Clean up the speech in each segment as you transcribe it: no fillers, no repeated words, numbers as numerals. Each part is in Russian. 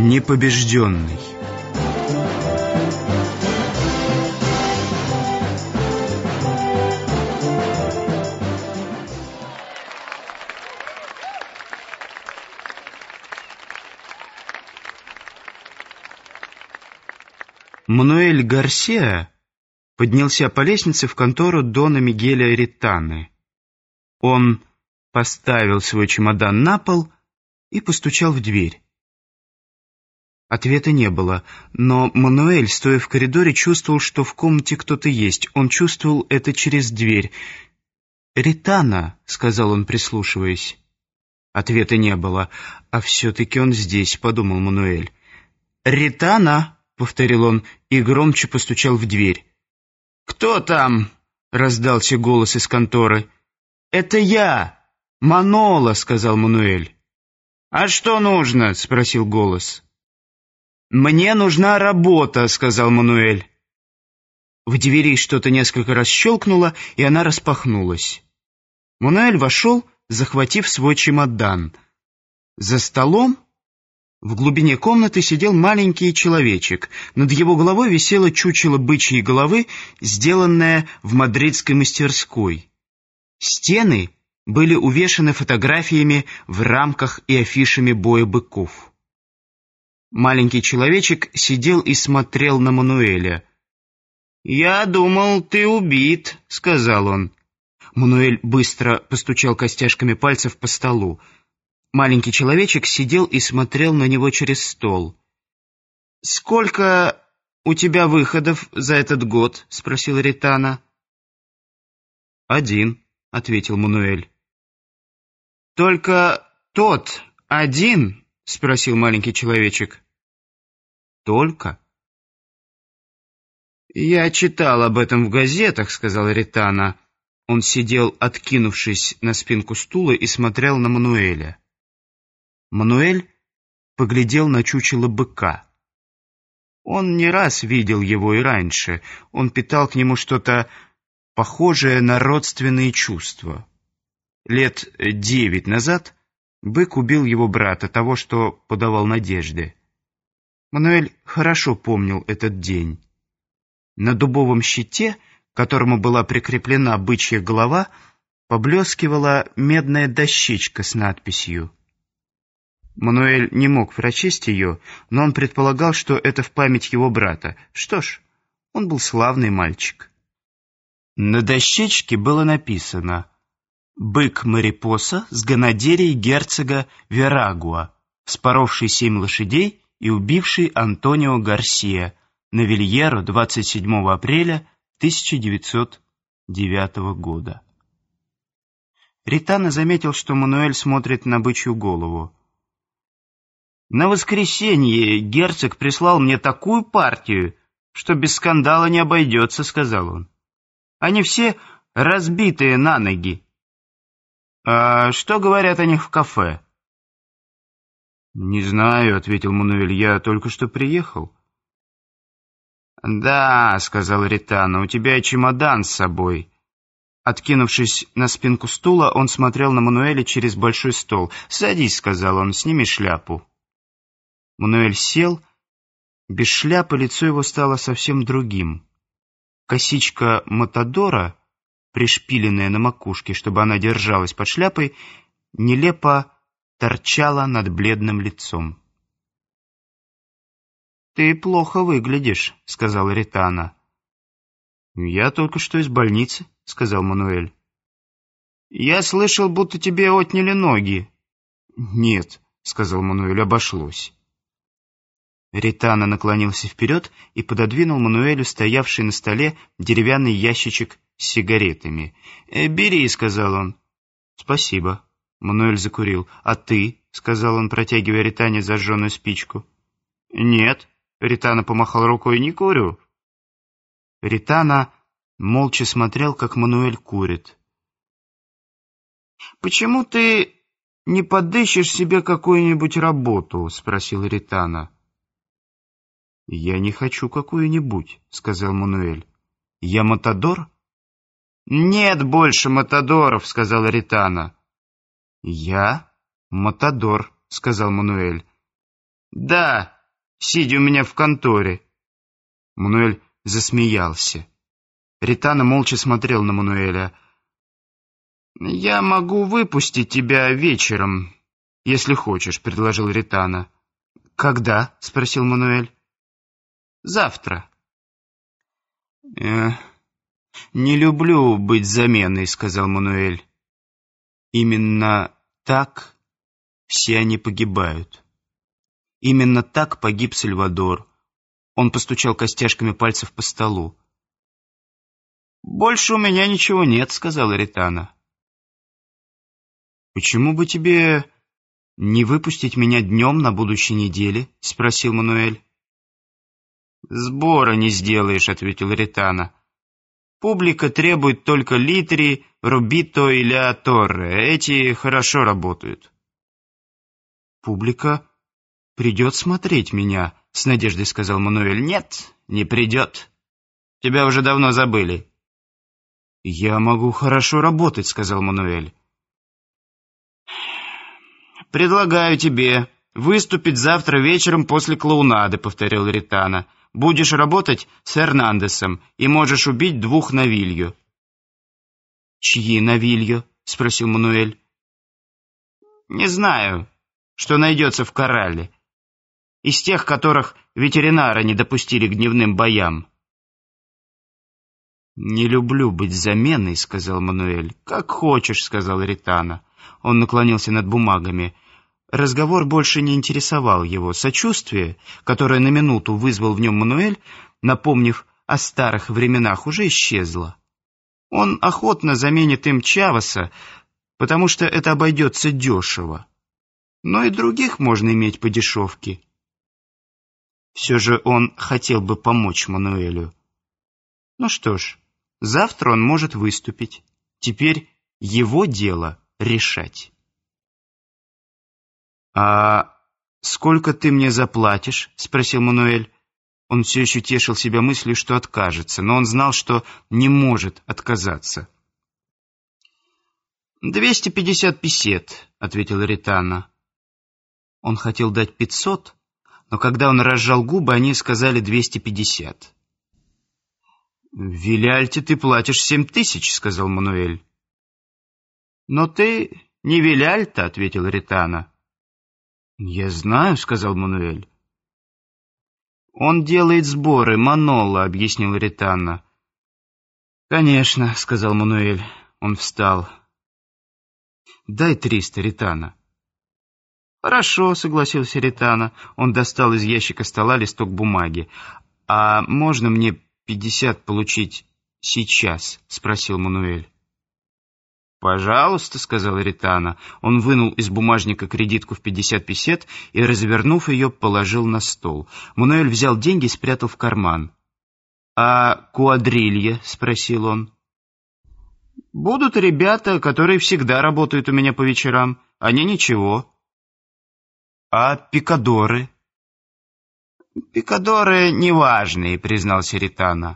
Непобежденный. Мануэль Гарсиа поднялся по лестнице в контору Дона Мигеля Ританы. Он поставил свой чемодан на пол и постучал в дверь. Ответа не было, но Мануэль, стоя в коридоре, чувствовал, что в комнате кто-то есть. Он чувствовал это через дверь. «Ритана», — сказал он, прислушиваясь. Ответа не было. «А все-таки он здесь», — подумал Мануэль. «Ритана», — повторил он и громче постучал в дверь. «Кто там?» — раздался голос из конторы. «Это я, Манола», — сказал Мануэль. «А что нужно?» — спросил голос. «Мне нужна работа», — сказал Мануэль. В двери что-то несколько раз щелкнуло, и она распахнулась. Мануэль вошел, захватив свой чемодан. За столом в глубине комнаты сидел маленький человечек. Над его головой висело чучело бычьей головы, сделанное в мадридской мастерской. Стены были увешаны фотографиями в рамках и афишами боя быков. Маленький человечек сидел и смотрел на Мануэля. «Я думал, ты убит», — сказал он. Мануэль быстро постучал костяшками пальцев по столу. Маленький человечек сидел и смотрел на него через стол. «Сколько у тебя выходов за этот год?» — спросил Ритана. «Один», — ответил Мануэль. «Только тот один?» — спросил маленький человечек. «Только?» «Я читал об этом в газетах», — сказал Ритана. Он сидел, откинувшись на спинку стула, и смотрел на Мануэля. Мануэль поглядел на чучело быка. Он не раз видел его и раньше. Он питал к нему что-то похожее на родственные чувства. 9 лет назад бык убил его брата, того, что подавал надежды. Мануэль хорошо помнил этот день. На дубовом щите, к которому была прикреплена бычья голова, поблескивала медная дощечка с надписью. Мануэль не мог прочесть ее, но он предполагал, что это в память его брата. Что ж, он был славный мальчик. На дощечке было написано: «Бык-марипоса с гонодерией герцога Верагуа, вспоровший 7 лошадей и убивший Антонио Гарсиа на Вильеро 27 апреля 1909 года». Ритана заметил, что Мануэль смотрит на бычью голову. «На воскресенье герцог прислал мне такую партию, что без скандала не обойдется», — сказал он. «Они все разбитые на ноги. А что говорят о них в кафе?» «Не знаю», — ответил Мануэль, — «я только что приехал». «Да», — сказал Ритана, — «у тебя и чемодан с собой». Откинувшись на спинку стула, он смотрел на Мануэля через большой стол. «Садись», — сказал он, — «сними шляпу». Мануэль сел. Без шляпы лицо его стало совсем другим. Косичка матадора, пришпиленная на макушке, чтобы она держалась под шляпой, нелепо торчала над бледным лицом. «Ты плохо выглядишь», — сказал Ритана. «Я только что из больницы», — сказал Мануэль. «Я слышал, будто тебе отняли ноги». «Нет», — сказал Мануэль, — «обошлось». Ритана наклонился вперед и пододвинул Мануэлю стоявший на столе деревянный ящичек с сигаретами. «Бери», — сказал он. «Спасибо». Мануэль закурил. «А ты?» — сказал он, протягивая Ритане зажженную спичку. «Нет», — Ритана помахал рукой, — «не курю». Ритана молча смотрел, как Мануэль курит. «Почему ты не подыщешь себе какую-нибудь работу?» — спросил Ритана. «Я не хочу какую-нибудь», — сказал Мануэль. «Я матадор?» «Нет больше матадоров», — сказал Ритана. «Я матадор», — сказал Мануэль. «Да, сидя у меня в конторе». Мануэль засмеялся. Ритана молча смотрел на Мануэля. «Я могу выпустить тебя вечером, если хочешь», — предложил Ритана. «Когда?» — спросил Мануэль. «Завтра». «Не люблю быть заменой», — сказал Мануэль. «Именно так все они погибают. Именно так погиб Сальвадор». Он постучал костяшками пальцев по столу. «Больше у меня ничего нет», — сказала Ритана. «Почему бы тебе не выпустить меня днем на будущей неделе?» — спросил Мануэль. «Сбора не сделаешь», — ответил Ритана. «Публика требует только Литри, Рубито и Ля Торре. Эти хорошо работают». «Публика придет смотреть меня», — с надеждой сказал Мануэль. «Нет, не придет. Тебя уже давно забыли». «Я могу хорошо работать», — сказал Мануэль. «Предлагаю тебе выступить завтра вечером после клоунады», — повторил Ритана. «Будешь работать с Эрнандесом и можешь убить 2 Навилью». «Чьи Навилью?» — спросил Мануэль. «Не знаю, что найдется в корале. Из тех, которых ветеринары не допустили к дневным боям». «Не люблю быть заменой», — сказал Мануэль. «Как хочешь», — сказал Ритана. Он наклонился над бумагами. Разговор больше не интересовал его. Сочувствие, которое на минуту вызвал в нем Мануэль, напомнив о старых временах, уже исчезло. Он охотно заменит им Чавеса, потому что это обойдется дешево. Но и других можно иметь по дешевке. Все же он хотел бы помочь Мануэлю. Ну что ж, завтра он может выступить. Теперь его дело решать. «А сколько ты мне заплатишь?» — спросил Мануэль. Он все еще тешил себя мыслью, что откажется, но он знал, что не может отказаться. 250 песет, — ответил Ритана. Он хотел дать 500, но когда он разжал губы, они сказали 250. «В Виляльте ты платишь 7000, — сказал Мануэль. «Но ты не Виляльта, — ответил Ритана. «Я знаю, — сказал Мануэль. «Он делает сборы, Маноло, — объяснил Ритана. «Конечно, — сказал Мануэль. Он встал. «Дай 300, Ритана». «Хорошо, — согласился Ритана». Он достал из ящика стола листок бумаги. «А можно мне 50 получить сейчас?» — спросил Мануэль. «Пожалуйста, — сказал Ритана». Он вынул из бумажника кредитку в 50 песет и, развернув ее, положил на стол. Мануэль взял деньги и спрятал в карман. «А куадрилья?» — спросил он. «Будут ребята, которые всегда работают у меня по вечерам. Они ничего». «А пикадоры?» «Пикадоры неважные», — признался Ритана.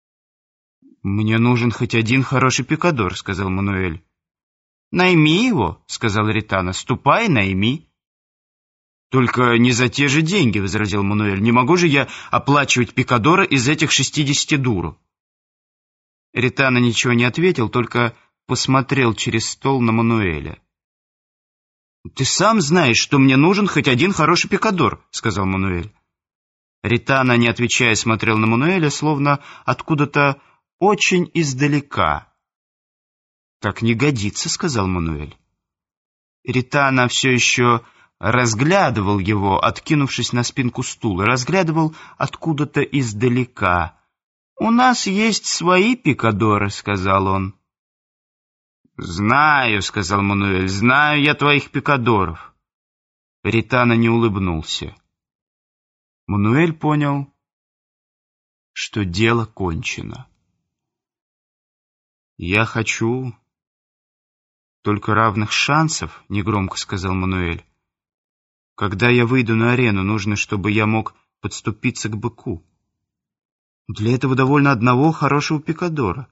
«Мне нужен хоть один хороший пикадор», — сказал Мануэль. «Найми его», — сказал Ритана. «Ступай, найми». «Только не за те же деньги», — возразил Мануэль. «Не могу же я оплачивать пикадора из этих 60 дуру». Ритана ничего не ответил, только посмотрел через стол на Мануэля. «Ты сам знаешь, что мне нужен хоть один хороший пикадор», — сказал Мануэль. Ритана, не отвечая, смотрел на Мануэля, словно откуда-то очень издалека. «Так не годится», — сказал Мануэль. Ритана все еще разглядывал его, откинувшись на спинку стула, разглядывал откуда-то издалека. «У нас есть свои пикадоры», — сказал он. «Знаю», — сказал Мануэль, — «знаю я твоих пикадоров». Ритана не улыбнулся. Мануэль понял, что дело кончено. «Я хочу только равных шансов», — негромко сказал Мануэль. «Когда я выйду на арену, нужно, чтобы я мог подступиться к быку. Для этого довольно одного хорошего пикадора».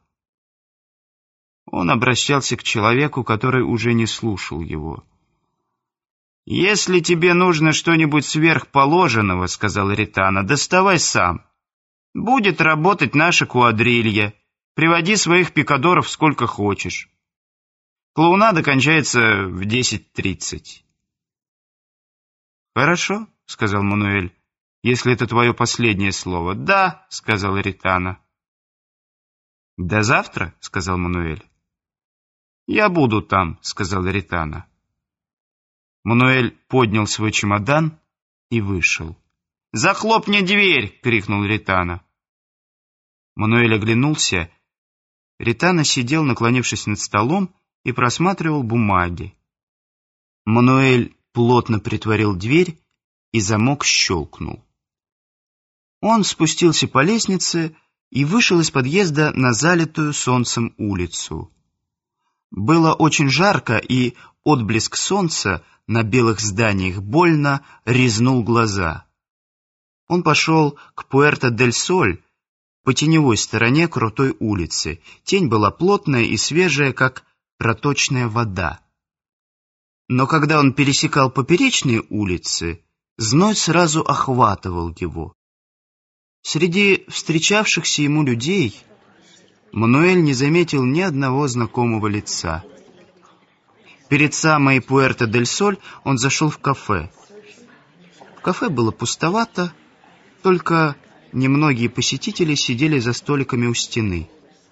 Он обращался к человеку, который уже не слушал его. «Если тебе нужно что-нибудь сверхположенного, — сказал Ритана, — доставай сам. Будет работать наша куадрилья. Приводи своих пикадоров сколько хочешь. Клоунада кончается в 10:30. «Хорошо, — сказал Мануэль, — если это твое последнее слово». «Да, — сказал Ритана. «До завтра, — сказал Мануэль. «Я буду там, — сказал Ритана». Мануэль поднял свой чемодан и вышел. «Захлопни дверь!» — крикнул Ритана. Мануэль оглянулся. Ритана сидел, наклонившись над столом, и просматривал бумаги. Мануэль плотно притворил дверь, и замок щелкнул. Он спустился по лестнице и вышел из подъезда на залитую солнцем улицу. Было очень жарко, и отблеск солнца на белых зданиях больно резнул глаза. Он пошел к Пуэрто-дель-Соль, по теневой стороне крутой улицы. Тень была плотная и свежая, как проточная вода. Но когда он пересекал поперечные улицы, зной сразу охватывал его. Среди встречавшихся ему людей Мануэль не заметил ни одного знакомого лица. Перед самой Пуэрто-дель-Соль он зашел в кафе. В кафе было пустовато, только немногие посетители сидели за столиками у стены.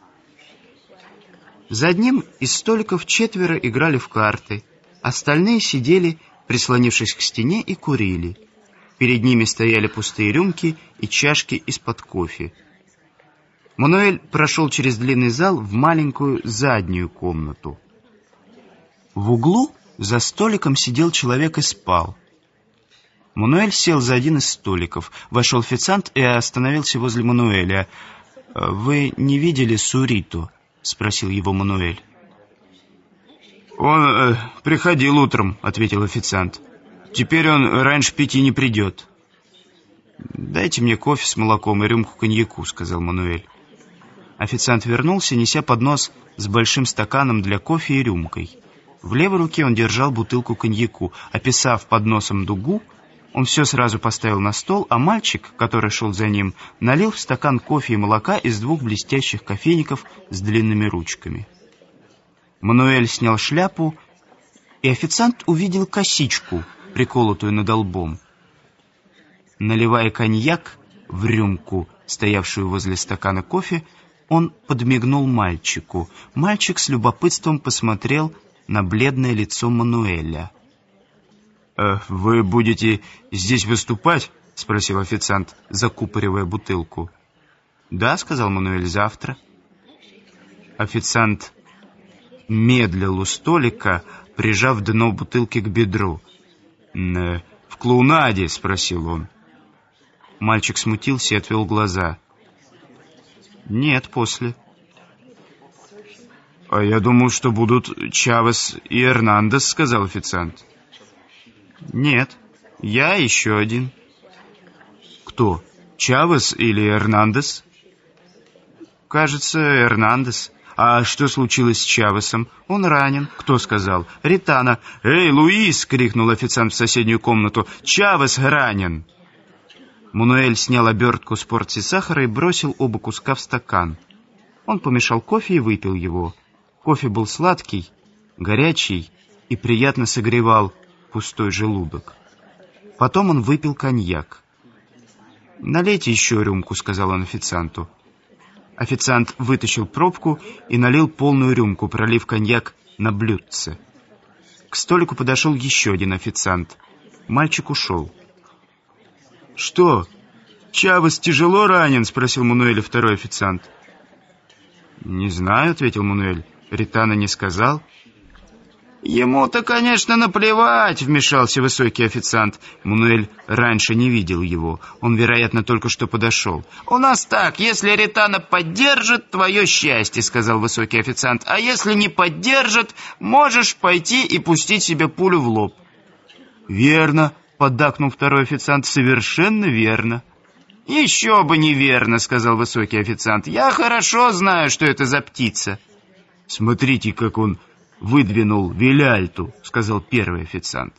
За одним из столиков 4 играли в карты, остальные сидели, прислонившись к стене, и курили. Перед ними стояли пустые рюмки и чашки из-под кофе. Мануэль прошел через длинный зал в маленькую заднюю комнату. В углу за столиком сидел человек и спал. Мануэль сел за один из столиков. Вошел официант и остановился возле Мануэля. «Вы не видели Сурито?» — спросил его Мануэль. «Он приходил утром», — ответил официант. «Теперь он раньше 5 не придет». «Дайте мне кофе с молоком и рюмку коньяку», — сказал Мануэль. Официант вернулся, неся поднос с большим стаканом для кофе и рюмкой. В левой руке он держал бутылку коньяку. Описав подносом дугу, он все сразу поставил на стол, а мальчик, который шел за ним, налил в стакан кофе и молока из 2 блестящих кофейников с длинными ручками. Мануэль снял шляпу, и официант увидел косичку, приколотую над лбом. Наливая коньяк в рюмку, стоявшую возле стакана кофе, он подмигнул мальчику. Мальчик с любопытством посмотрел на бледное лицо Мануэля. «Вы будете здесь выступать?» — спросил официант, закупоривая бутылку. «Да», — сказал Мануэль, — «завтра». Официант медлил у столика, прижав дно бутылки к бедру. «В клоунаде?» — спросил он. Мальчик смутился и отвел глаза. «Нет, после». «А я думал, что будут Чавес и Эрнандес», — сказал официант. «Нет, я еще один». «Кто, Чавес или Эрнандес?» «Кажется, Эрнандес». «А что случилось с Чавесом?» «Он ранен». «Кто сказал?» «Ритана». «Эй, Луис!» — крикнул официант в соседнюю комнату. «Чавес ранен!» Мануэль снял обертку с порции сахара и бросил оба куска в стакан. Он помешал кофе и выпил его. Кофе был сладкий, горячий и приятно согревал пустой желудок. Потом он выпил коньяк. «Налейте еще рюмку», — сказал он официанту. Официант вытащил пробку и налил полную рюмку, пролив коньяк на блюдце. К столику подошел еще один официант. Мальчик ушел. «Что, Чавес тяжело ранен?» — спросил Мануэля второй официант. «Не знаю», — ответил Мануэль. «Ритана не сказал». «Ему-то, конечно, наплевать», — вмешался высокий официант. Мануэль раньше не видел его. Он, вероятно, только что подошел. «У нас так, если Ритана поддержит, твое счастье», — сказал высокий официант. «А если не поддержит, можешь пойти и пустить себе пулю в лоб». «Верно», — поддакнул второй официант. «Совершенно верно». «Еще бы неверно», — сказал высокий официант. «Я хорошо знаю, что это за птица». «Смотрите, как он выдвинул Виляльту», — сказал первый официант.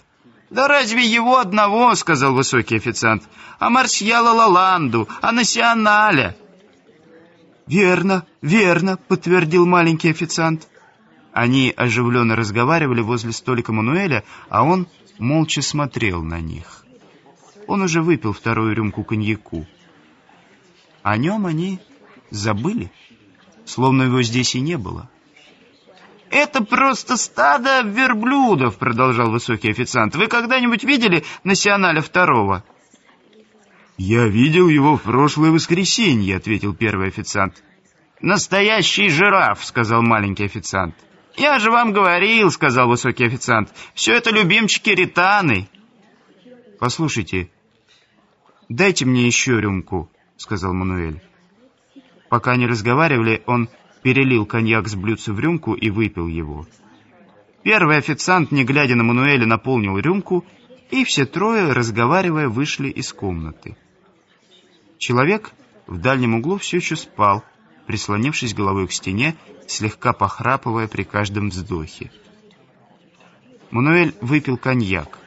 «Да разве его одного, — сказал высокий официант, — а Марсьяла Лаланду, а Националя?» «Верно, верно», — подтвердил маленький официант. Они оживленно разговаривали возле столика Мануэля, а он молча смотрел на них. Он уже выпил вторую рюмку коньяку. О нем они забыли, словно его здесь и не было. «Это просто стадо верблюдов», — продолжал высокий официант. «Вы когда-нибудь видели Националя второго?» «Я видел его в прошлое воскресенье», — ответил первый официант. «Настоящий жираф», — сказал маленький официант. «Я же вам говорил», — сказал высокий официант. «Все это любимчики Ританы». «Послушайте, дайте мне еще рюмку», — сказал Мануэль. Пока они разговаривали, он перелил коньяк с блюдца в рюмку и выпил его. Первый официант, не глядя на Мануэля, наполнил рюмку, и все трое, разговаривая, вышли из комнаты. Человек в дальнем углу все еще спал, прислонившись головой к стене, слегка похрапывая при каждом вздохе. Мануэль выпил коньяк.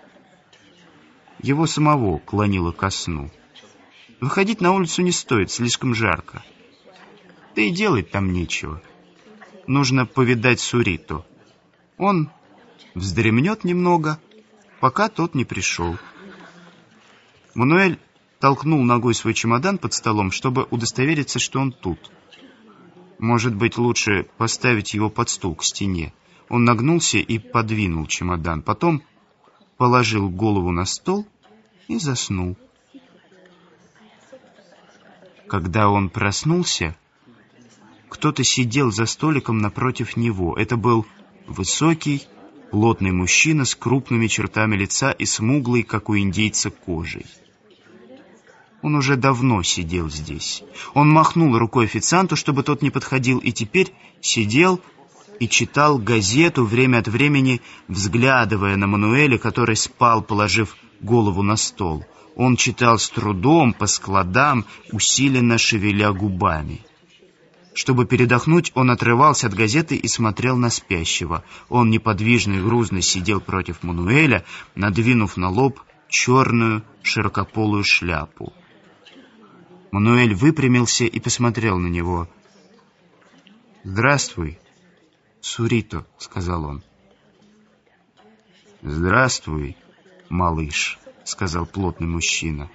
Его самого клонило ко сну. Выходить на улицу не стоит, слишком жарко. Да и делать там нечего. Нужно повидать Сурито. Он вздремнет немного, пока тот не пришел. Мануэль толкнул ногой свой чемодан под столом, чтобы удостовериться, что он тут. Может быть, лучше поставить его под стул к стене. Он нагнулся и подвинул чемодан. Потом положил голову на стол и заснул. Когда он проснулся, кто-то сидел за столиком напротив него. Это был высокий, плотный мужчина с крупными чертами лица и смуглой, как у индейца, кожей. Он уже давно сидел здесь. Он махнул рукой официанту, чтобы тот не подходил, и теперь сидел и читал газету, время от времени взглядывая на Мануэля, который спал, положив голову на стол. Он читал с трудом, по складам, усиленно шевеля губами. Чтобы передохнуть, он отрывался от газеты и смотрел на спящего. Он неподвижно и грузно сидел против Мануэля, надвинув на лоб черную широкополую шляпу. Мануэль выпрямился и посмотрел на него. «Здравствуй, Сурито», — сказал он. «Здравствуй, малыш», — сказал плотный мужчина.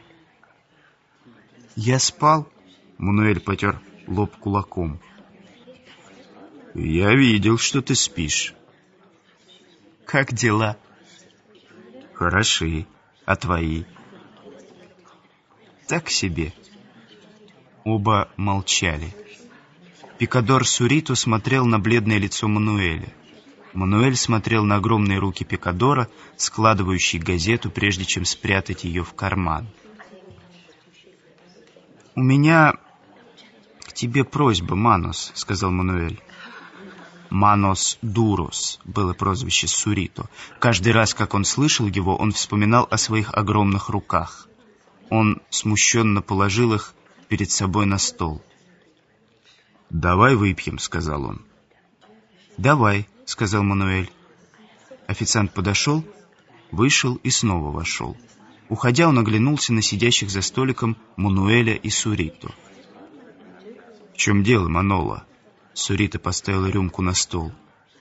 «Я спал?» — Мануэль потер лоб кулаком. «Я видел, что ты спишь». «Как дела?» «Хороши. А твои?» «Так себе». Оба молчали. Пикадор Сурито смотрел на бледное лицо Мануэля. Мануэль смотрел на огромные руки Пикадора, складывающие газету, прежде чем спрятать ее в карман. «У меня к тебе просьба, Манос», — сказал Мануэль. «Манос Дурос» было прозвище Сурито. Каждый раз, как он слышал его, он вспоминал о своих огромных руках. Он смущенно положил их перед собой на стол. «Давай выпьем», — сказал он. «Давай», — сказал Мануэль. Официант подошел, вышел и снова вошел. Уходя, он оглянулся на сидящих за столиком Мануэля и Сурито. «В чем дело, Манола?» Сурито поставил рюмку на стол.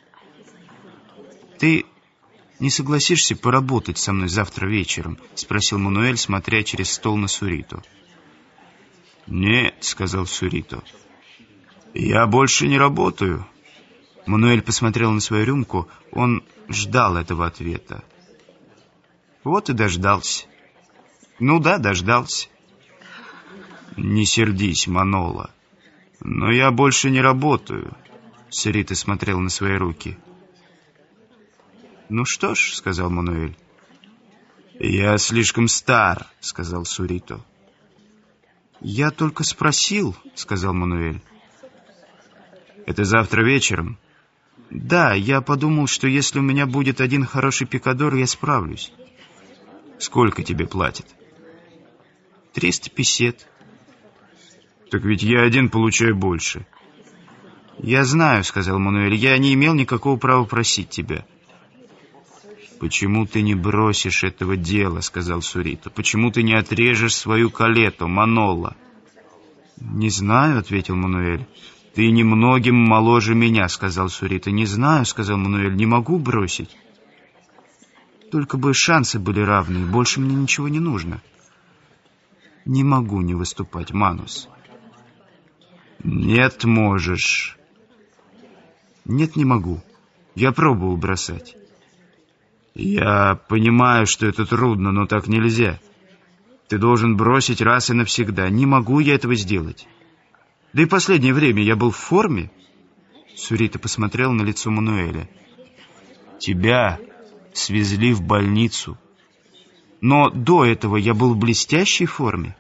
«Ты не согласишься поработать со мной завтра вечером?» — спросил Мануэль, смотря через стол на Сурито. «Нет», — сказал Сурито. «Я больше не работаю». Мануэль посмотрел на свою рюмку. Он ждал этого ответа. Вот и дождался. Ну да, дождался. «Не сердись, Манола, но я больше не работаю». Сурито смотрел на свои руки. «Ну что ж», — сказал Мануэль. «Я слишком стар», — сказал Сурито. «Я только спросил», — сказал Мануэль. «Это завтра вечером?» «Да, я подумал, что если у меня будет один хороший пикадор, я справлюсь». «Сколько тебе платят?» 350. «Так ведь я один получаю больше». «Я знаю», — сказал Мануэль, — «я не имел никакого права просить тебя». «Почему ты не бросишь этого дела?» — сказал Сурито. «Почему ты не отрежешь свою калету, Манола?» «Не знаю», — ответил Мануэль. «Ты немногим моложе меня», — сказал Сурито. «Не знаю», — сказал Мануэль, — «не могу бросить. Только бы шансы были равные, больше мне ничего не нужно. Не могу не выступать, Манус». «Нет, можешь». «Нет, не могу. Я пробовал бросать». «Я понимаю, что это трудно, но так нельзя. Ты должен бросить раз и навсегда. Не могу я этого сделать. Да и последнее время я был в форме». Сурито посмотрел на лицо Мануэля. «Тебя свезли в больницу. Но до этого я был в блестящей форме».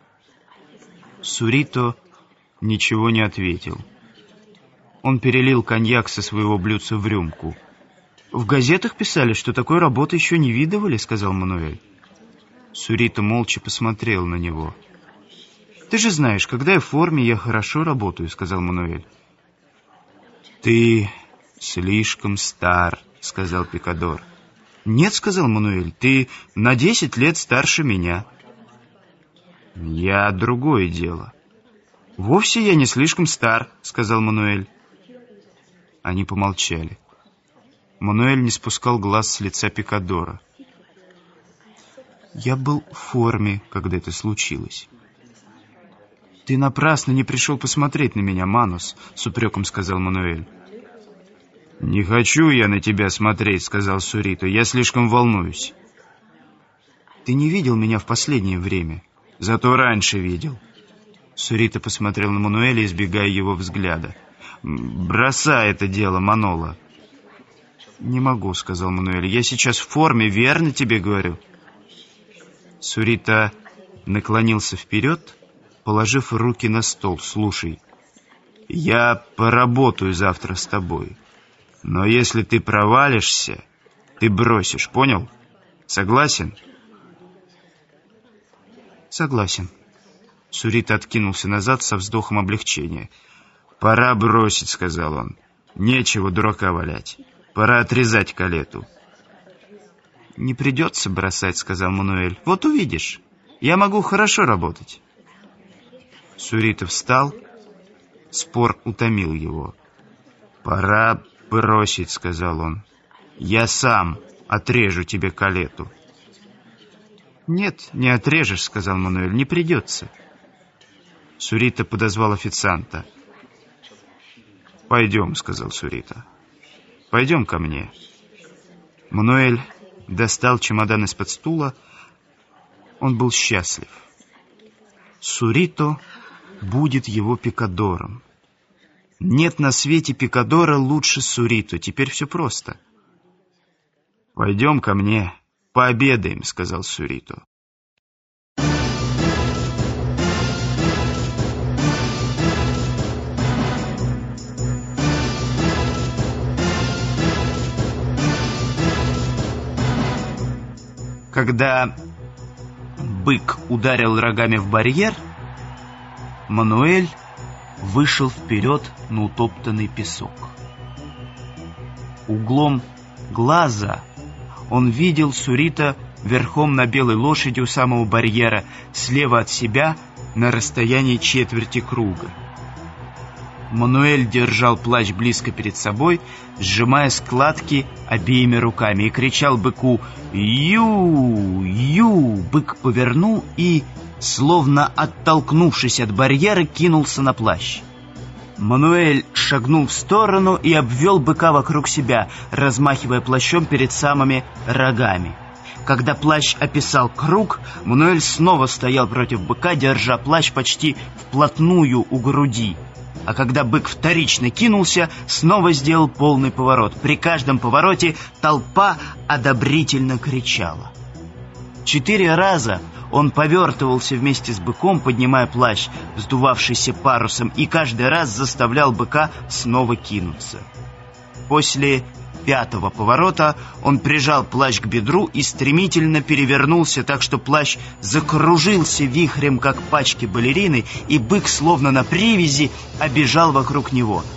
Сурито ничего не ответил. Он перелил коньяк со своего блюдца в рюмку. «В газетах писали, что такой работы еще не видывали», — сказал Мануэль. Сурито молча посмотрел на него. «Ты же знаешь, когда я в форме, я хорошо работаю», — сказал Мануэль. «Ты слишком стар», — сказал Пикадор. «Нет», — сказал Мануэль, — «ты на 10 лет старше меня». «Я другое дело». «Вовсе я не слишком стар», — сказал Мануэль. Они помолчали. Мануэль не спускал глаз с лица Пикадора. «Я был в форме, когда это случилось». «Ты напрасно не пришел посмотреть на меня, Манус», — с упреком сказал Мануэль. «Не хочу я на тебя смотреть», — сказал Сурито. «Я слишком волнуюсь». «Ты не видел меня в последнее время?» «Зато раньше видел». Сурито посмотрел на Мануэля, избегая его взгляда. «Бросай это дело, Манола». «Не могу», — сказал Мануэль. «Я сейчас в форме, верно тебе говорю?» Сурито наклонился вперед, положив руки на стол. «Слушай, я поработаю завтра с тобой, но если ты провалишься, ты бросишь, понял? Согласен?» «Согласен». Сурито откинулся назад со вздохом облегчения. «Пора бросить», — сказал он. «Нечего дурака валять. Пора отрезать калету». «Не придется бросать», — сказал Мануэль. «Вот увидишь. Я могу хорошо работать». Сурито встал. Спор утомил его. «Пора бросить», — сказал он. «Я сам отрежу тебе калету». «Нет, не отрежешь», — сказал Мануэль. «Не придется». Сурито подозвал официанта. «Пойдем», — сказал Сурито. «Пойдем ко мне». Мануэль достал чемодан из-под стула. Он был счастлив. Сурито будет его Пикадором. Нет на свете Пикадора лучше Сурито. Теперь все просто. «Пойдем ко мне, пообедаем», — сказал Сурито. Когда бык ударил рогами в барьер, Мануэль вышел вперед на утоптанный песок. Углом глаза он видел Сурито верхом на белой лошади у самого барьера, слева от себя на расстоянии четверти круга. Мануэль держал плащ близко перед собой, сжимая складки обеими руками, и кричал быку «Ю! Ю!». Бык повернул и, словно оттолкнувшись от барьера, кинулся на плащ. Мануэль шагнул в сторону и обвел быка вокруг себя, размахивая плащом перед самыми рогами. Когда плащ описал круг, Мануэль снова стоял против быка, держа плащ почти вплотную у груди. А когда бык вторично кинулся, снова сделал полный поворот. При каждом повороте толпа одобрительно кричала. 4 раза он повертывался вместе с быком, поднимая плащ, вздувавшийся парусом, и каждый раз заставлял быка снова кинуться. После 5-го поворота он прижал плащ к бедру и стремительно перевернулся так, что плащ закружился вихрем, как пачки балерины, и бык, словно на привязи, обежал вокруг него.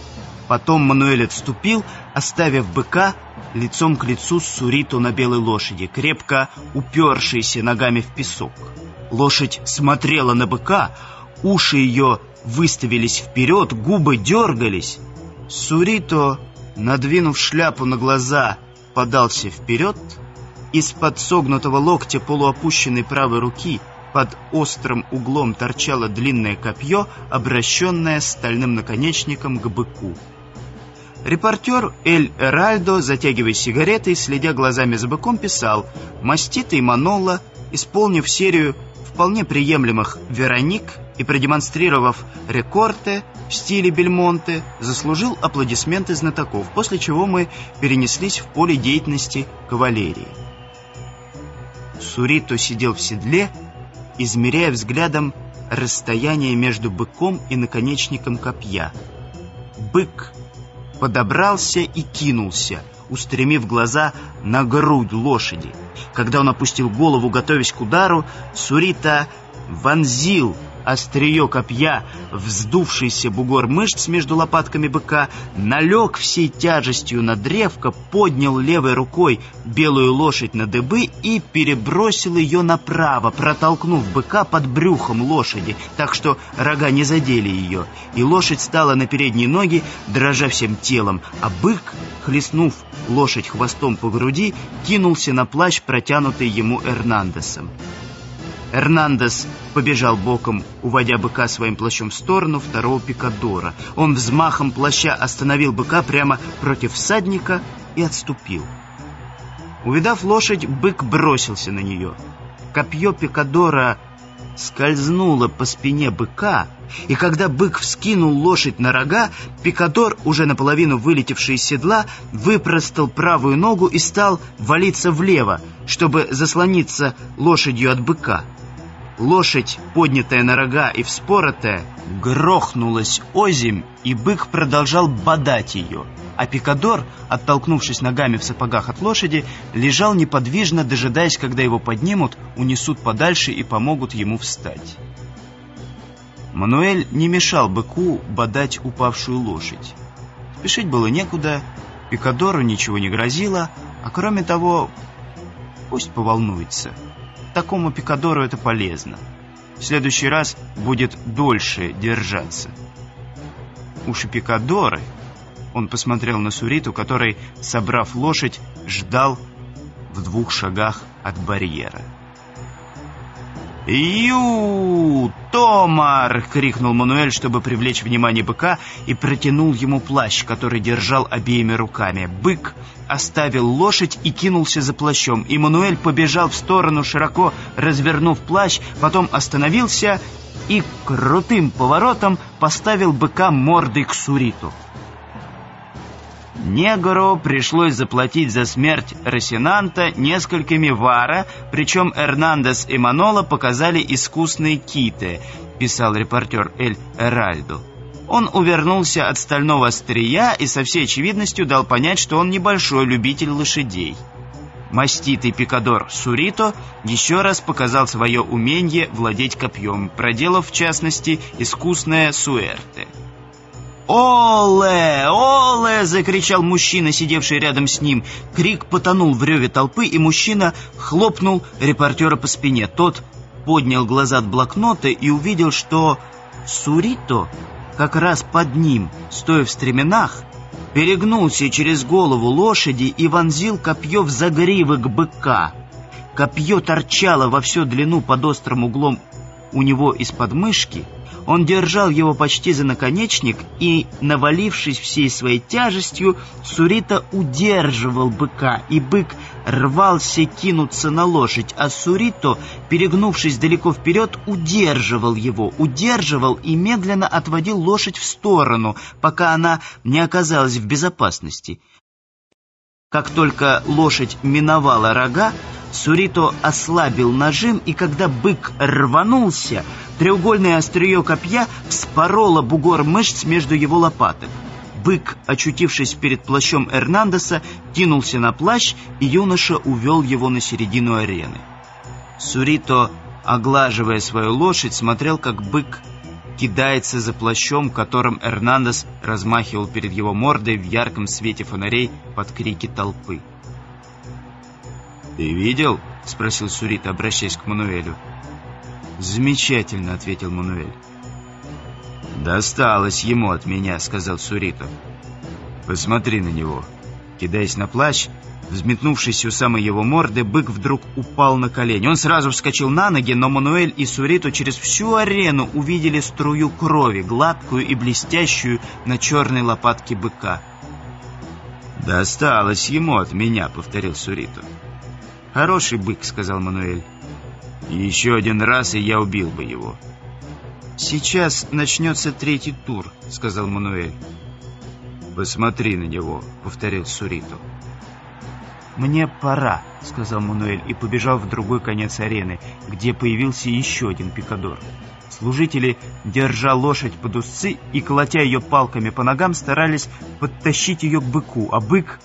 Потом Мануэль отступил, оставив быка лицом к лицу с Сурито на белой лошади, крепко упершейся ногами в песок. Лошадь смотрела на быка, уши ее выставились вперед, губы дергались. Сурито, надвинув шляпу на глаза, подался вперед. Из-под согнутого локтя полуопущенной правой руки под острым углом торчало длинное копье, обращенное стальным наконечником к быку. Репортер Эль Эральдо, затягивая сигаретой, следя глазами за быком, писал: «Маститый Маноло, исполнив серию вполне приемлемых Вероник и продемонстрировав рекорте в стиле Бельмонте, заслужил аплодисменты знатоков, после чего мы перенеслись в поле деятельности кавалерии». Сурито сидел в седле, измеряя взглядом расстояние между быком и наконечником копья. Бык подобрался и кинулся, устремив глаза на грудь лошади. Когда он опустил голову, готовясь к удару, Сурито вонзил острие копья в вздувшийся бугор мышц между лопатками быка, налег всей тяжестью на древко, поднял левой рукой белую лошадь на дыбы и перебросил ее направо, протолкнув быка под брюхом лошади, так что рога не задели ее, и лошадь стала на передние ноги, дрожа всем телом, а бык, хлестнув лошадь хвостом по груди, кинулся на плащ, протянутый ему Эрнандесом. Эрнандес побежал боком, уводя быка своим плащом в сторону второго пикадора. Он взмахом плаща остановил быка прямо против всадника и отступил. Увидав лошадь, бык бросился на нее. Копье пикадора скользнуло по спине быка, и когда бык вскинул лошадь на рога, пикадор, уже наполовину вылетевший из седла, выпростал правую ногу и стал валиться влево, чтобы заслониться лошадью от быка. Лошадь, поднятая на рога и вспоротая, грохнулась озимь, и бык продолжал бодать ее, а пикадор, оттолкнувшись ногами в сапогах от лошади, лежал неподвижно, дожидаясь, когда его поднимут, унесут подальше и помогут ему встать. Мануэль не мешал быку бодать упавшую лошадь. Спешить было некуда, пикадору ничего не грозило, а кроме того, пусть поволнуется. Такому пикадору это полезно. В следующий раз будет дольше держаться. Уж и пикадоры... Он посмотрел на Сурито, который, собрав лошадь, ждал в 2 шагах от барьера. «Ю! Томар!» — крикнул Мануэль, чтобы привлечь внимание быка, и протянул ему плащ, который держал обеими руками. Бык оставил лошадь и кинулся за плащом, и Мануэль побежал в сторону, широко развернув плащ, потом остановился и крутым поворотом поставил быка мордой к Сурито. Негру пришлось заплатить за смерть Росинанта несколькими вара, причем Эрнандес и Маноло показали искусные киты, писал репортер Эль Эральдо. Он увернулся от стального острия и со всей очевидностью дал понять, что он небольшой любитель лошадей. Маститый пикадор Сурито еще раз показал свое умение владеть копьем, проделав, в частности, искусное суэрте. «Оле! Оле!» — закричал мужчина, сидевший рядом с ним. Крик потонул в реве толпы, и мужчина хлопнул репортера по спине. Тот поднял глаза от блокнота и увидел, что Сурито как раз под ним, стоя в стременах, перегнулся через голову лошади и вонзил копье в загривок быка. Копье торчало во всю длину под острым углом у него из-под мышки. Он держал его почти за наконечник и, навалившись всей своей тяжестью, Сурито удерживал быка, и бык рвался кинуться на лошадь, а Сурито, перегнувшись далеко вперед, удерживал и медленно отводил лошадь в сторону, пока она не оказалась в безопасности. Как только лошадь миновала рога, Сурито ослабил нажим, и когда бык рванулся, треугольное острие копья вспороло бугор мышц между его лопаток. Бык, очутившись перед плащом Эрнандеса, кинулся на плащ, и юноша увел его на середину арены. Сурито, оглаживая свою лошадь, смотрел, как бык кидается за плащом, которым Эрнандес размахивал перед его мордой в ярком свете фонарей под крики толпы. «Ты видел?» — спросил Сурито, обращаясь к Мануэлю. «Замечательно», — ответил Мануэль. «Досталось ему от меня», — сказал Сурито. «Посмотри на него». Кидаясь на плащ, взметнувшись у самой его морды, бык вдруг упал на колени. Он сразу вскочил на ноги, но Мануэль и Сурито через всю арену увидели струю крови, гладкую и блестящую на черной лопатке быка. «Досталось ему от меня», — повторил Сурито. «Хороший бык», — сказал Мануэль. «Еще один раз, и я убил бы его». «Сейчас начнется третий тур», — сказал Мануэль. «Посмотри на него», — повторил Сурито. «Мне пора», — сказал Мануэль и побежал в другой конец арены, где появился еще один пикадор. Служители, держа лошадь под узцы и колотя ее палками по ногам, старались подтащить ее к быку, а бык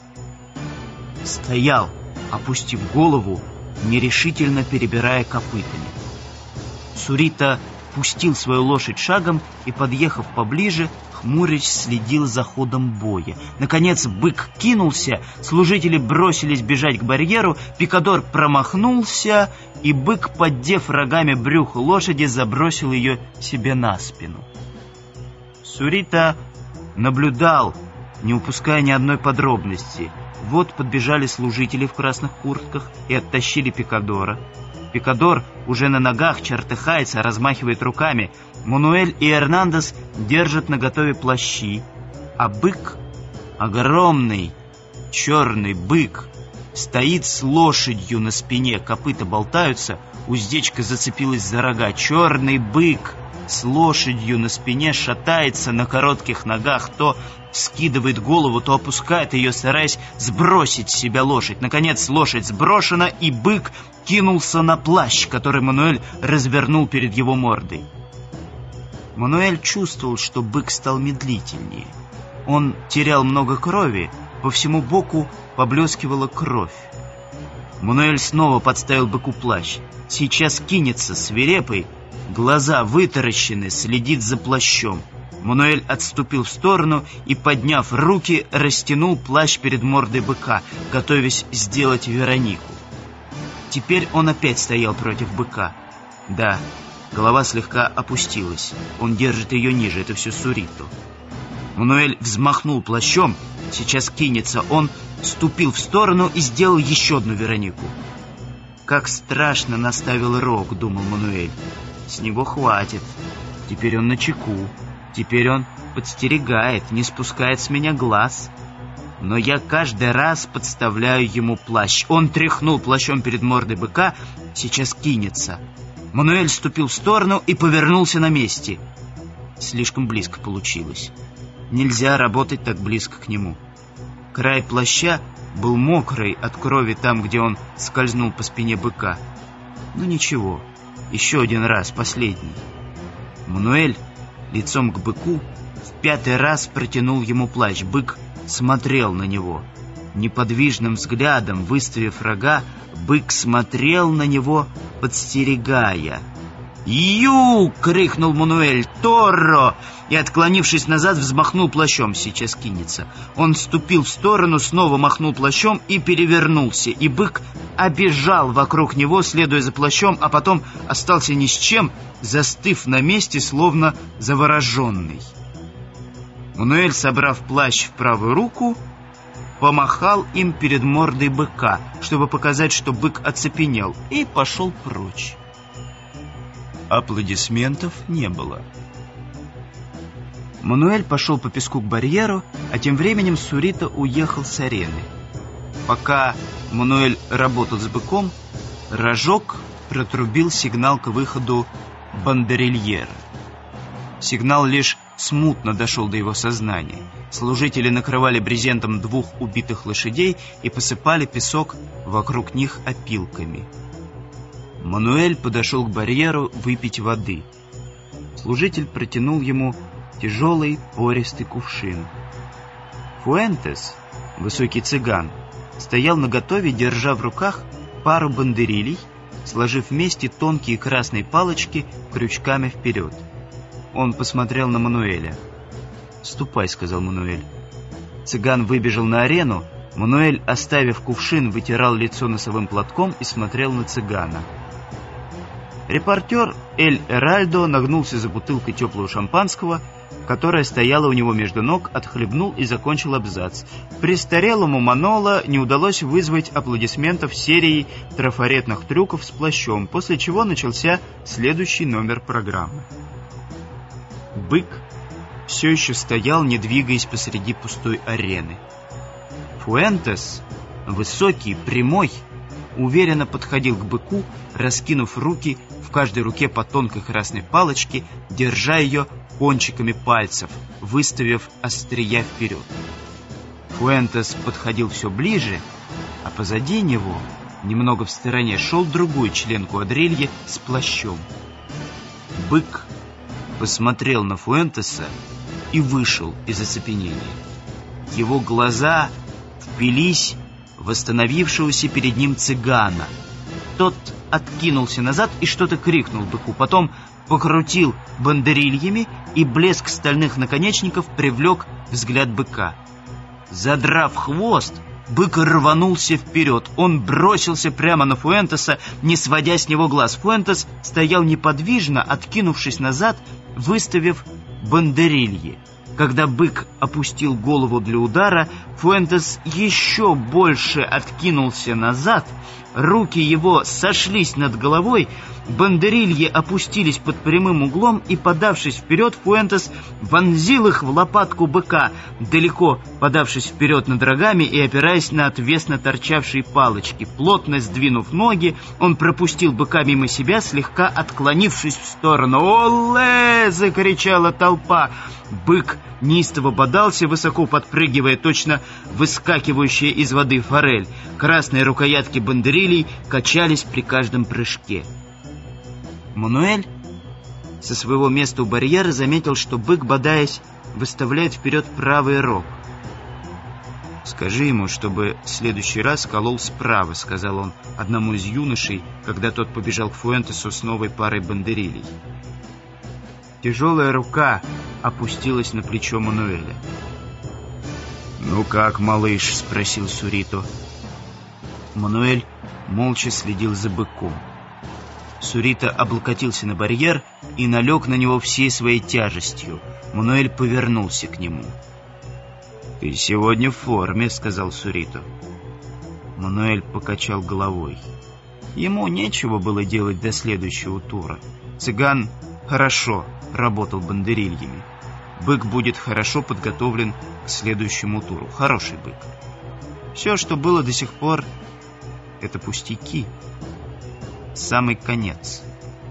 стоял, опустив голову, нерешительно перебирая копытами. Сурито пустил свою лошадь шагом и, подъехав поближе, хмурясь, следил за ходом боя. Наконец бык кинулся, служители бросились бежать к барьеру, пикадор промахнулся, и бык, поддев рогами брюхо лошади, забросил ее себе на спину. Сурито наблюдал, не упуская ни одной подробности. Вот подбежали служители в красных куртках и оттащили пикадора. Пикадор уже на ногах, чертыхается, размахивает руками. Мануэль и Эрнандес держат наготове плащи. А бык, огромный черный бык, стоит с лошадью на спине. Копыта болтаются, уздечка зацепилась за рога. Черный бык с лошадью на спине шатается на коротких ногах, то вскидывает голову, то опускает ее, стараясь сбросить с себя лошадь. Наконец лошадь сброшена, и бык кинулся на плащ, который Мануэль развернул перед его мордой. Мануэль чувствовал, что бык стал медлительнее. Он терял много крови, по всему боку поблескивала кровь. Мануэль снова подставил быку плащ. Сейчас кинется свирепый, глаза вытаращены, следит за плащом. Мануэль отступил в сторону и, подняв руки, растянул плащ перед мордой быка, готовясь сделать Веронику. Теперь он опять стоял против быка. Да, голова слегка опустилась. Он держит ее ниже, это все Сурито. Мануэль взмахнул плащом, сейчас кинется. Он ступил в сторону и сделал еще одну Веронику. «Как страшно наставил рог», — думал Мануэль. «С него хватит. Теперь он начеку. Теперь он подстерегает, не спускает с меня глаз. Но я каждый раз подставляю ему плащ». Он тряхнул плащом перед мордой быка, сейчас кинется. Мануэль ступил в сторону и повернулся на месте. Слишком близко получилось. Нельзя работать так близко к нему. Край плаща был мокрый от крови там, где он скользнул по спине быка. Ну ничего, еще один раз, последний. Мануэль лицом к быку в 5-й раз протянул ему плащ. Бык смотрел на него. Неподвижным взглядом, выставив рога, бык смотрел на него, подстерегая. «Ю!» — крикнул Мануэль. «Торро!» И, отклонившись назад, взмахнул плащом. Сейчас кинется. Он ступил в сторону, снова махнул плащом и перевернулся. И бык обежал вокруг него, следуя за плащом, а потом остался ни с чем, застыв на месте, словно завороженный. Мануэль, собрав плащ в правую руку, помахал им перед мордой быка, чтобы показать, что бык оцепенел, и пошел прочь. Аплодисментов не было. Мануэль пошел по песку к барьеру, а тем временем Сурито уехал с арены. Пока Мануэль работал с быком, рожок протрубил сигнал к выходу бандерильера. Сигнал лишь смутно дошел до его сознания. Служители накрывали брезентом 2 убитых лошадей и посыпали песок вокруг них опилками. Мануэль подошел к барьеру выпить воды. Служитель протянул ему тяжелый пористый кувшин. Фуэнтес, высокий цыган, стоял наготове, держа в руках пару бандерилей, сложив вместе тонкие красные палочки крючками вперед. Он посмотрел на Мануэля. «Ступай», — сказал Мануэль. Цыган выбежал на арену. Мануэль, оставив кувшин, вытирал лицо носовым платком и смотрел на цыгана. Репортер Эль Эральдо нагнулся за бутылкой теплого шампанского, которая стояла у него между ног, отхлебнул и закончил абзац. Престарелому Маноло не удалось вызвать аплодисментов серии трафаретных трюков с плащом, после чего начался следующий номер программы. Бык все еще стоял, не двигаясь посреди пустой арены. Фуэнтес, высокий, прямой, уверенно подходил к быку, раскинув руки, в каждой руке по тонкой красной палочке, держа ее кончиками пальцев, выставив острия вперед. Фуэнтес подходил все ближе, а позади него, немного в стороне, шел другой член квадрильи с плащом. Бык посмотрел на Фуэнтеса и вышел из оцепенения. Его глаза впились в восстановившегося перед ним цыгана. Тот откинулся назад и что-то крикнул быку, потом покрутил бандерильями, и блеск стальных наконечников привлек взгляд быка. Задрав хвост, бык рванулся вперед. Он бросился прямо на Фуэнтеса, не сводя с него глаз. Фуэнтес стоял неподвижно, откинувшись назад, выставив бандерильи. Когда бык опустил голову для удара, Фуэнтес еще больше откинулся назад, руки его сошлись над головой, бандерильи опустились под прямым углом, и, подавшись вперед, Фуэнтес вонзил их в лопатку быка, далеко подавшись вперед над рогами и опираясь на отвесно торчавшие палочки. Плотно сдвинув ноги, он пропустил быка мимо себя, слегка отклонившись в сторону. «Оле!» — закричала толпа. Бык неистово бодался, высоко подпрыгивая, точно выскакивающая из воды форель. Красные рукоятки бандерилей качались при каждом прыжке. Мануэль со своего места у барьера заметил, что бык, бодаясь, выставляет вперед правый рог. «Скажи ему, чтобы в следующий раз колол справа», — сказал он одному из юношей, когда тот побежал к Фуэнтесу с новой парой бандерилей. Тяжелая рука опустилась на плечо Мануэля. «Ну как, малыш?» — спросил Сурито. Мануэль молча следил за быком. Сурито облокотился на барьер и налег на него всей своей тяжестью. Мануэль повернулся к нему. «Ты сегодня в форме», — сказал Сурито. Мануэль покачал головой. Ему нечего было делать до следующего тура. Цыган хорошо работал бандерильями. Бык будет хорошо подготовлен к следующему туру. Хороший бык. Все, что было до сих пор, это пустяки. Самый конец.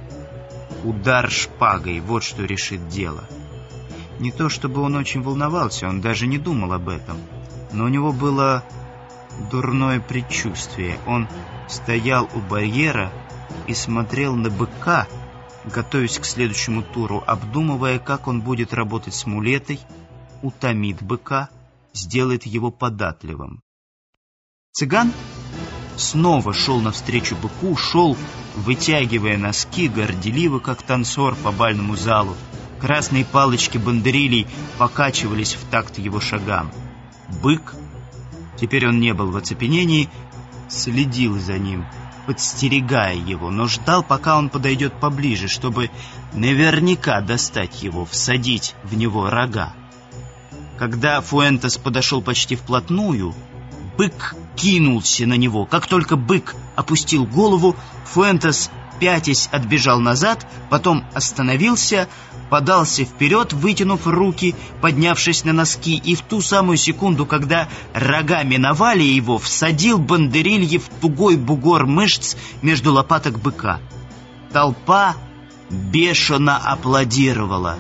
Удар шпагой — вот что решит дело. Не то чтобы он очень волновался, он даже не думал об этом. Но у него было дурное предчувствие. Он стоял у барьера и смотрел на быка, готовясь к следующему туру, обдумывая, как он будет работать с мулетой, утомит быка, сделает его податливым. Цыган снова шел навстречу быку, шел, вытягивая носки, горделиво, как танцор по бальному залу. Красные палочки бандерилей покачивались в такт его шагам. Бык, теперь он не был в оцепенении, следил за ним, подстерегая его, но ждал, пока он подойдет поближе, чтобы наверняка достать его, всадить в него рога. Когда Фуэнтес подошел почти вплотную, бык кинулся на него. Как только бык опустил голову, Фуэнтес, пятясь, отбежал назад, потом остановился, подался вперед, вытянув руки, поднявшись на носки, и в ту самую секунду, когда рога миновали его, всадил бандерильи в тугой бугор мышц между лопаток быка. Толпа бешено аплодировала.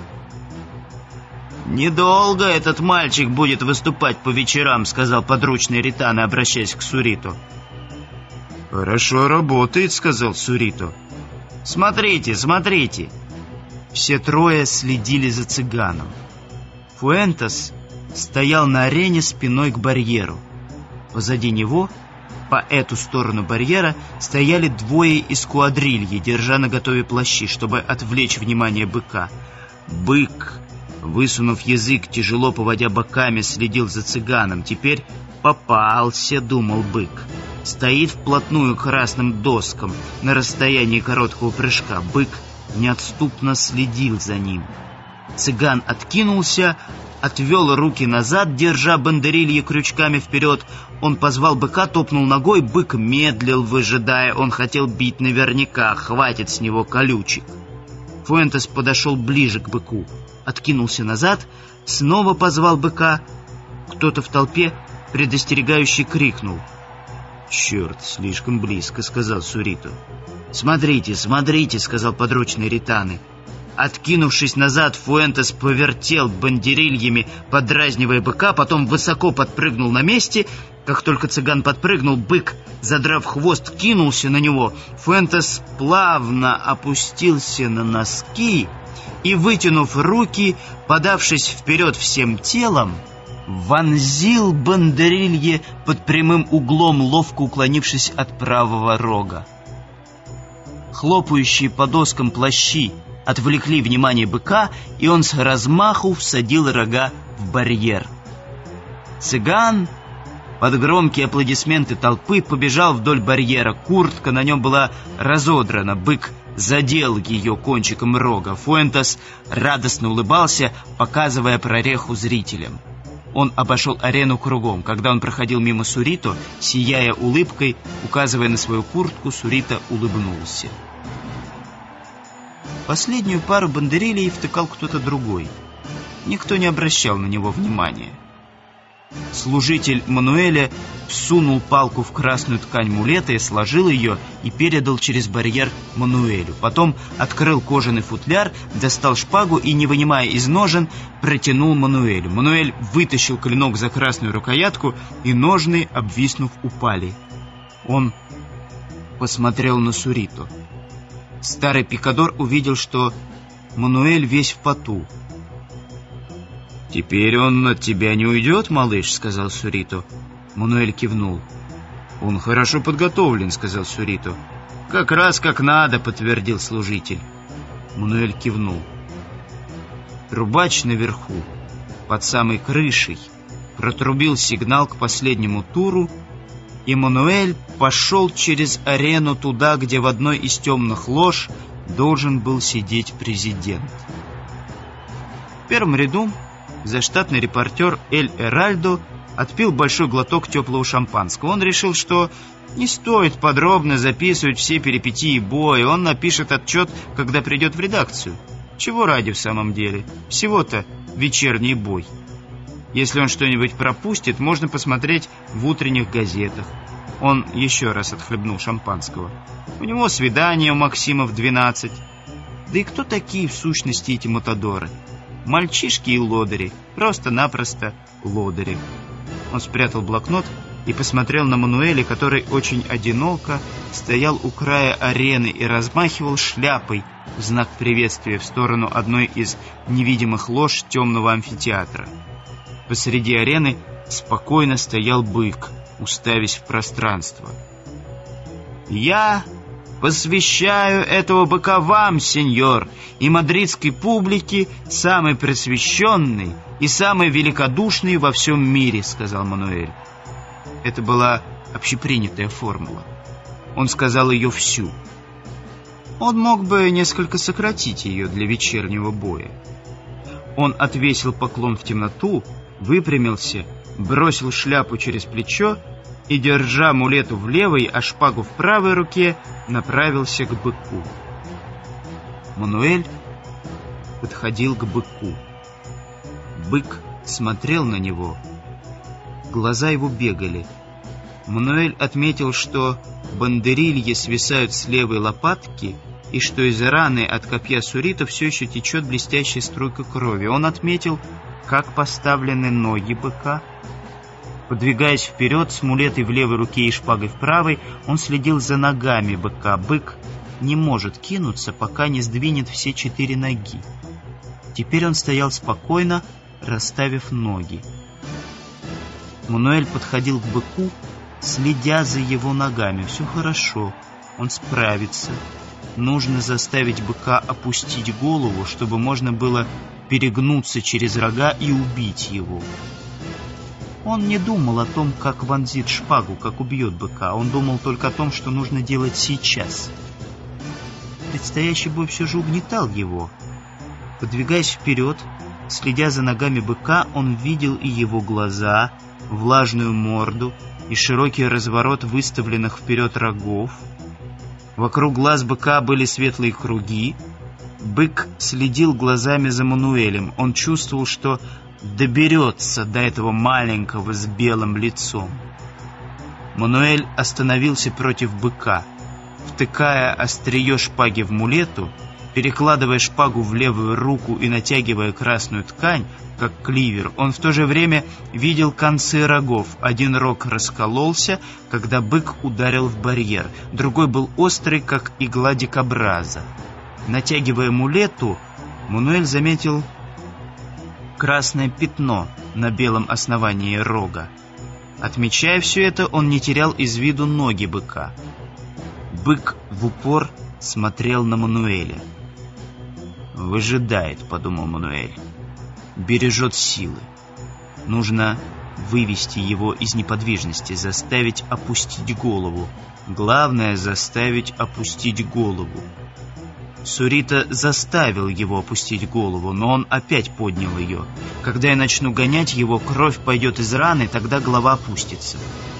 «Недолго этот мальчик будет выступать по вечерам», — сказал подручный Ритана, обращаясь к Сурито. «Хорошо работает», — сказал Сурито. «Смотрите, смотрите». Все трое следили за цыганом. Фуэнтес стоял на арене спиной к барьеру. Позади него, по эту сторону барьера, стояли двое из квадрильи, держа наготове плащи, чтобы отвлечь внимание быка. Бык, высунув язык, тяжело поводя боками, следил за цыганом. Теперь попался, думал бык. Стоит вплотную к красным доскам на расстоянии короткого прыжка. Бык неотступно следил за ним. Цыган откинулся, отвел руки назад, держа бандерильи крючками вперед. Он позвал быка, топнул ногой. Бык медлил, выжидая. Он хотел бить наверняка, хватит с него колючек. Фуэнтес подошел ближе к быку, откинулся назад, снова позвал быка. Кто-то в толпе предостерегающе крикнул. «Черт, слишком близко», — сказал Сурито. «Смотрите, смотрите», — сказал подручный Ританы. Откинувшись назад, Фуэнтес повертел бандерильями, подразнивая быка, потом высоко подпрыгнул на месте. Как только цыган подпрыгнул, бык, задрав хвост, кинулся на него. Фуэнтес плавно опустился на носки и, вытянув руки, подавшись вперед всем телом, вонзил бандерилье под прямым углом, ловко уклонившись от правого рога. Хлопающие по доскам плащи отвлекли внимание быка, и он с размаху всадил рога в барьер. Цыган под громкие аплодисменты толпы побежал вдоль барьера. Куртка на нем была разодрана. Бык задел ее кончиком рога. Фуэнтес радостно улыбался, показывая прореху зрителям. Он обошел арену кругом. Когда он проходил мимо Сурито, сияя улыбкой, указывая на свою куртку, Сурито улыбнулся. Последнюю пару бандерилей втыкал кто-то другой. Никто не обращал на него внимания. Служитель Мануэля всунул палку в красную ткань мулета, сложил ее и передал через барьер Мануэлю. Потом открыл кожаный футляр, достал шпагу и, не вынимая из ножен, протянул Мануэлю. Мануэль вытащил клинок за красную рукоятку, и ножны, обвиснув, упали. Он посмотрел на Сурито. Старый пикадор увидел, что Мануэль весь в поту. «Теперь он от тебя не уйдет, малыш», — сказал Сурито. Мануэль кивнул. «Он хорошо подготовлен», — сказал Сурито. «Как раз как надо», — подтвердил служитель. Мануэль кивнул. Трубач наверху, под самой крышей, протрубил сигнал к последнему туру, и Мануэль пошел через арену туда, где в одной из темных лож должен был сидеть президент. В первом ряду заштатный репортер Эль Эральдо отпил большой глоток теплого шампанского. Он решил, что не стоит подробно записывать все перипетии боя. Он напишет отчет, когда придет в редакцию. Чего ради в самом деле? Всего-то вечерний бой. Если он что-нибудь пропустит, можно посмотреть в утренних газетах. Он еще раз отхлебнул шампанского. У него свидание у Максима в 12. Да и кто такие в сущности эти матадоры? Мальчишки и лодыри. Просто-напросто лодыри. Он спрятал блокнот и посмотрел на Мануэля, который очень одиноко стоял у края арены и размахивал шляпой в знак приветствия в сторону одной из невидимых лож темного амфитеатра. Посреди арены спокойно стоял бык, уставясь в пространство. «Я посвящаю этого быка вам, сеньор, и мадридской публике, самый просвещенный и самый великодушный во всем мире», — сказал Мануэль. Это была общепринятая формула. Он сказал ее всю. Он мог бы несколько сократить ее для вечернего боя. Он отвесил поклон в темноту, выпрямился, бросил шляпу через плечо и, держа мулету в левой, а шпагу в правой руке, направился к быку. Мануэль подходил к быку. Бык смотрел на него. Глаза его бегали. Мануэль отметил, что бандерильи свисают с левой лопатки и что из раны от копья Сурито все еще течет блестящая струйка крови. Он отметил, как поставлены ноги быка. Подвигаясь вперед с мулетой в левой руке и шпагой в правой, он следил за ногами быка. Бык не может кинуться, пока не сдвинет все 4 ноги. Теперь он стоял спокойно, расставив ноги. Мануэль подходил к быку, следя за его ногами. Все хорошо, он справится. нужно заставить быка опустить голову, чтобы можно было перегнуться через рога и убить его. Он не думал о том, как вонзит шпагу, как убьет быка. Он думал только о том, что нужно делать сейчас. Предстоящий бой все же угнетал его. Подвигаясь вперед, следя за ногами быка, он видел и его глаза, влажную морду и широкий разворот выставленных вперед рогов. Вокруг глаз быка были светлые круги. Бык следил глазами за Мануэлем. Он чувствовал, что доберется до этого маленького с белым лицом. Мануэль остановился против быка. Втыкая острие шпаги в мулету, перекладывая шпагу в левую руку и натягивая красную ткань, как кливер, он в то же время видел концы рогов. Один рог раскололся, когда бык ударил в барьер, другой был острый, как игла дикобраза. Натягивая мулету, Мануэль заметил красное пятно на белом основании рога. Отмечая все это, он не терял из виду ноги быка. Бык в упор смотрел на Мануэля. «Выжидает», — подумал Мануэль. «Бережет силы. Нужно вывести его из неподвижности, заставить опустить голову. Главное — заставить опустить голову». Сурита заставил его опустить голову, но он опять поднял ее. Когда я начну гонять его, кровь пойдет из раны, тогда голова опустится.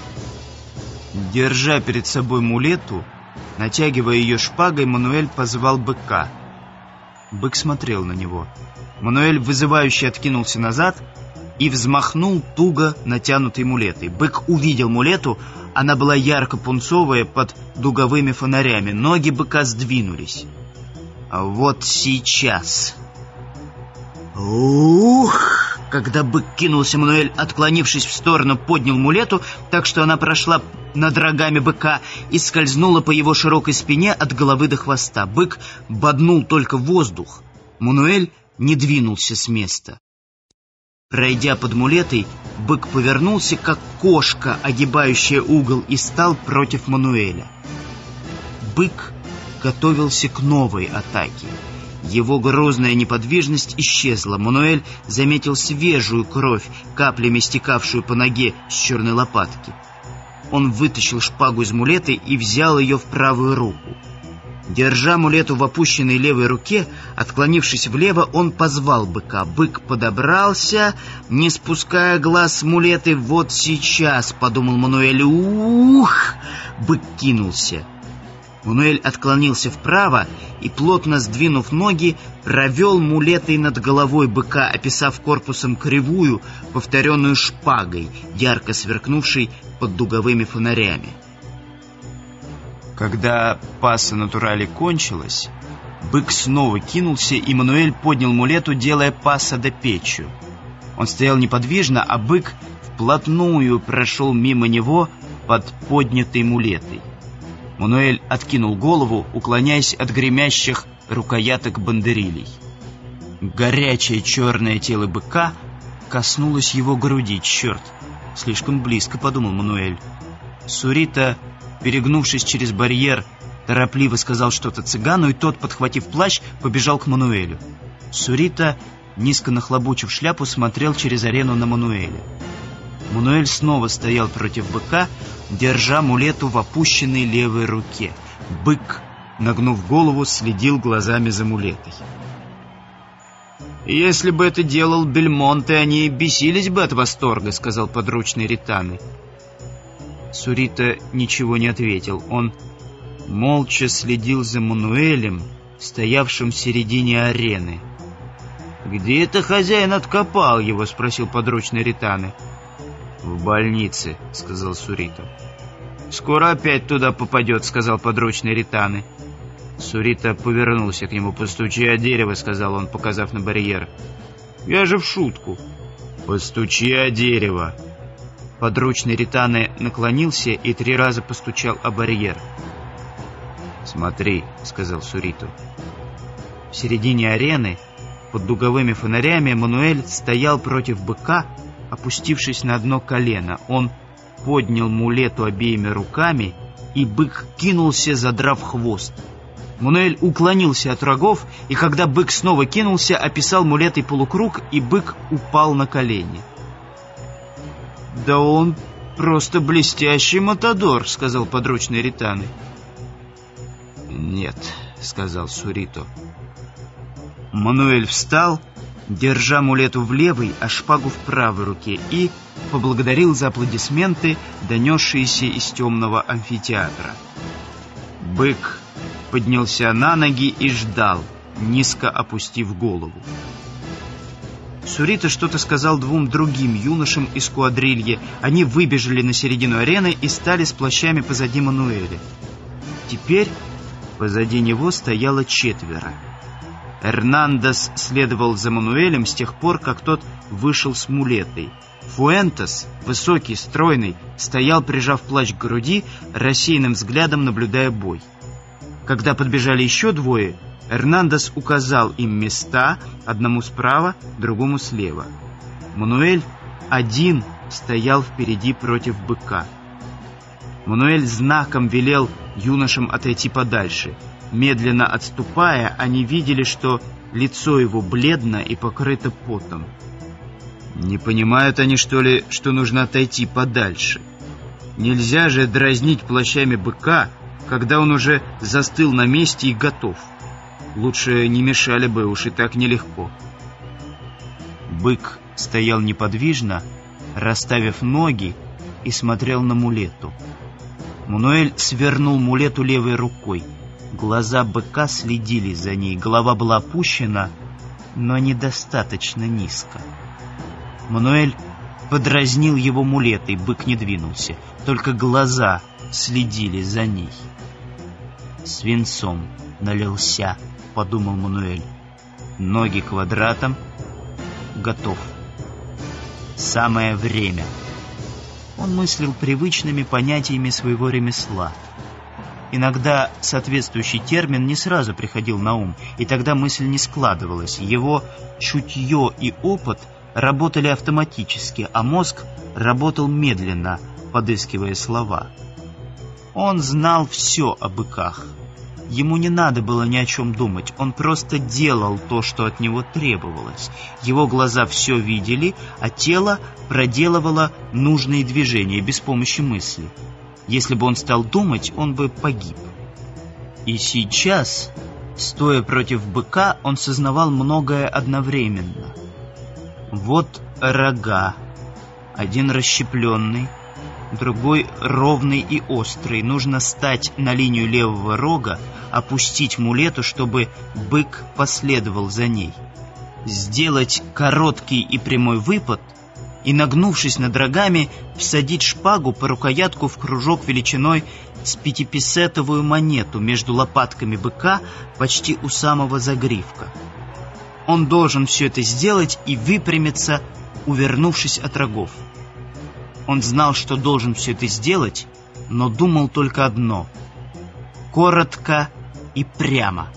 Держа перед собой мулету, натягивая ее шпагой, Мануэль позвал быка. Бык смотрел на него. Мануэль вызывающе откинулся назад и взмахнул туго натянутой мулетой. Бык увидел мулету, она была ярко-пунцовая под дуговыми фонарями. Ноги быка сдвинулись. А вот сейчас. Ух! Когда бык кинулся, Мануэль, отклонившись в сторону, поднял мулету, так что она прошла над рогами быка и скользнула по его широкой спине от головы до хвоста. Бык боднул только воздух. Мануэль не двинулся с места. Пройдя под мулетой, бык повернулся, как кошка, огибающая угол, и стал против Мануэля. Бык готовился к новой атаке. Его грозная неподвижность исчезла. Мануэль заметил свежую кровь, каплями стекавшую по ноге с черной лопатки. Он вытащил шпагу из мулеты и взял ее в правую руку. Держа мулету в опущенной левой руке, отклонившись влево, он позвал быка. Бык подобрался, не спуская глаз с мулеты. «Вот сейчас», — подумал Мануэль. «Ух!» Бык кинулся. Мануэль отклонился вправо и, плотно сдвинув ноги, провел мулетой над головой быка, описав корпусом кривую, повторенную шпагой, ярко сверкнувшей под дуговыми фонарями. Когда пасса натурали кончилась, бык снова кинулся, и Мануэль поднял мулету, делая пасса до печью. Он стоял неподвижно, а бык вплотную прошел мимо него под поднятой мулетой. Мануэль откинул голову, уклоняясь от гремящих рукояток бандерилей. Горячее черное тело быка коснулось его груди. «Черт! Слишком близко», — подумал Мануэль. Сурита, перегнувшись через барьер, торопливо сказал что-то цыгану, и тот, подхватив плащ, побежал к Мануэлю. Сурита, низко нахлобучив шляпу, смотрел через арену на Мануэля. Мануэль снова стоял против быка, держа мулету в опущенной левой руке. Бык, нагнув голову, следил глазами за мулетой. «Если бы это делал Бельмонте, они бесились бы от восторга», — сказал подручный Ританы. Сурита ничего не ответил. Он молча следил за Мануэлем, стоявшим в середине арены. «Где это хозяин откопал его?» — спросил подручный Ританы. «В больнице», — сказал Сурита. «Скоро опять туда попадет», — сказал подручный Ританы. Сурита повернулся к нему. «Постучи о дерево», — сказал он, показав на барьер. «Я же в шутку». «Постучи о дерево». Подручный Ританы наклонился и 3 раза постучал о барьер. «Смотри», — сказал Суриту. В середине арены, под дуговыми фонарями, Мануэль стоял против быка, опустившись на одно колено. Он поднял мулету обеими руками, и бык кинулся, задрав хвост. Мануэль уклонился от рогов, и когда бык снова кинулся, описал мулетой полукруг, и бык упал на колени. «Да он просто блестящий матадор», — сказал подручный Ританы. «Нет», — сказал Сурито. Мануэль встал, держа мулету в левой, а шпагу в правой руке, и поблагодарил за аплодисменты, донесшиеся из темного амфитеатра. Бык поднялся на ноги и ждал, низко опустив голову. Сурито что-то сказал двум другим юношам из куадрильи. Они выбежали на середину арены и стали с плащами позади Мануэля. Теперь позади него стояло 4. Эрнандес следовал за Мануэлем с тех пор, как тот вышел с мулетой. Фуэнтес, высокий, стройный, стоял, прижав плащ к груди, рассеянным взглядом наблюдая бой. Когда подбежали еще 2, Эрнандес указал им места, одному справа, другому слева. Мануэль один стоял впереди против быка. Мануэль знаком велел юношам отойти подальше. Медленно отступая, они видели, что лицо его бледно и покрыто потом. Не понимают они, что ли, что нужно отойти подальше? Нельзя же дразнить плащами быка, когда он уже застыл на месте и готов. Лучше не мешали бы, уж и так нелегко. Бык стоял неподвижно, расставив ноги, и смотрел на мулету. Мануэль свернул мулету левой рукой. Глаза быка следили за ней, голова была опущена, но недостаточно низко. Мануэль подразнил его мулетой, бык не двинулся, только глаза следили за ней. «Свинцом налился», — подумал Мануэль. «Ноги квадратом. Готов. Самое время». Он мыслил привычными понятиями своего ремесла. Иногда соответствующий термин не сразу приходил на ум, и тогда мысль не складывалась. Его чутье и опыт работали автоматически, а мозг работал медленно, подыскивая слова. Он знал все о быках. Ему не надо было ни о чем думать, он просто делал то, что от него требовалось. Его глаза все видели, а тело проделывало нужные движения без помощи мысли. Если бы он стал думать, он бы погиб. И сейчас, стоя против быка, он сознавал многое одновременно. Вот рога, один расщепленный, другой ровный и острый. Нужно стать на линию левого рога, опустить мулету, чтобы бык последовал за ней. Сделать короткий и прямой выпад и, нагнувшись над рогами, всадить шпагу по рукоятку в кружок величиной с 5-песетовую монету между лопатками быка почти у самого загривка. Он должен все это сделать и выпрямиться, увернувшись от рогов. Он знал, что должен все это сделать, но думал только одно — коротко и прямо.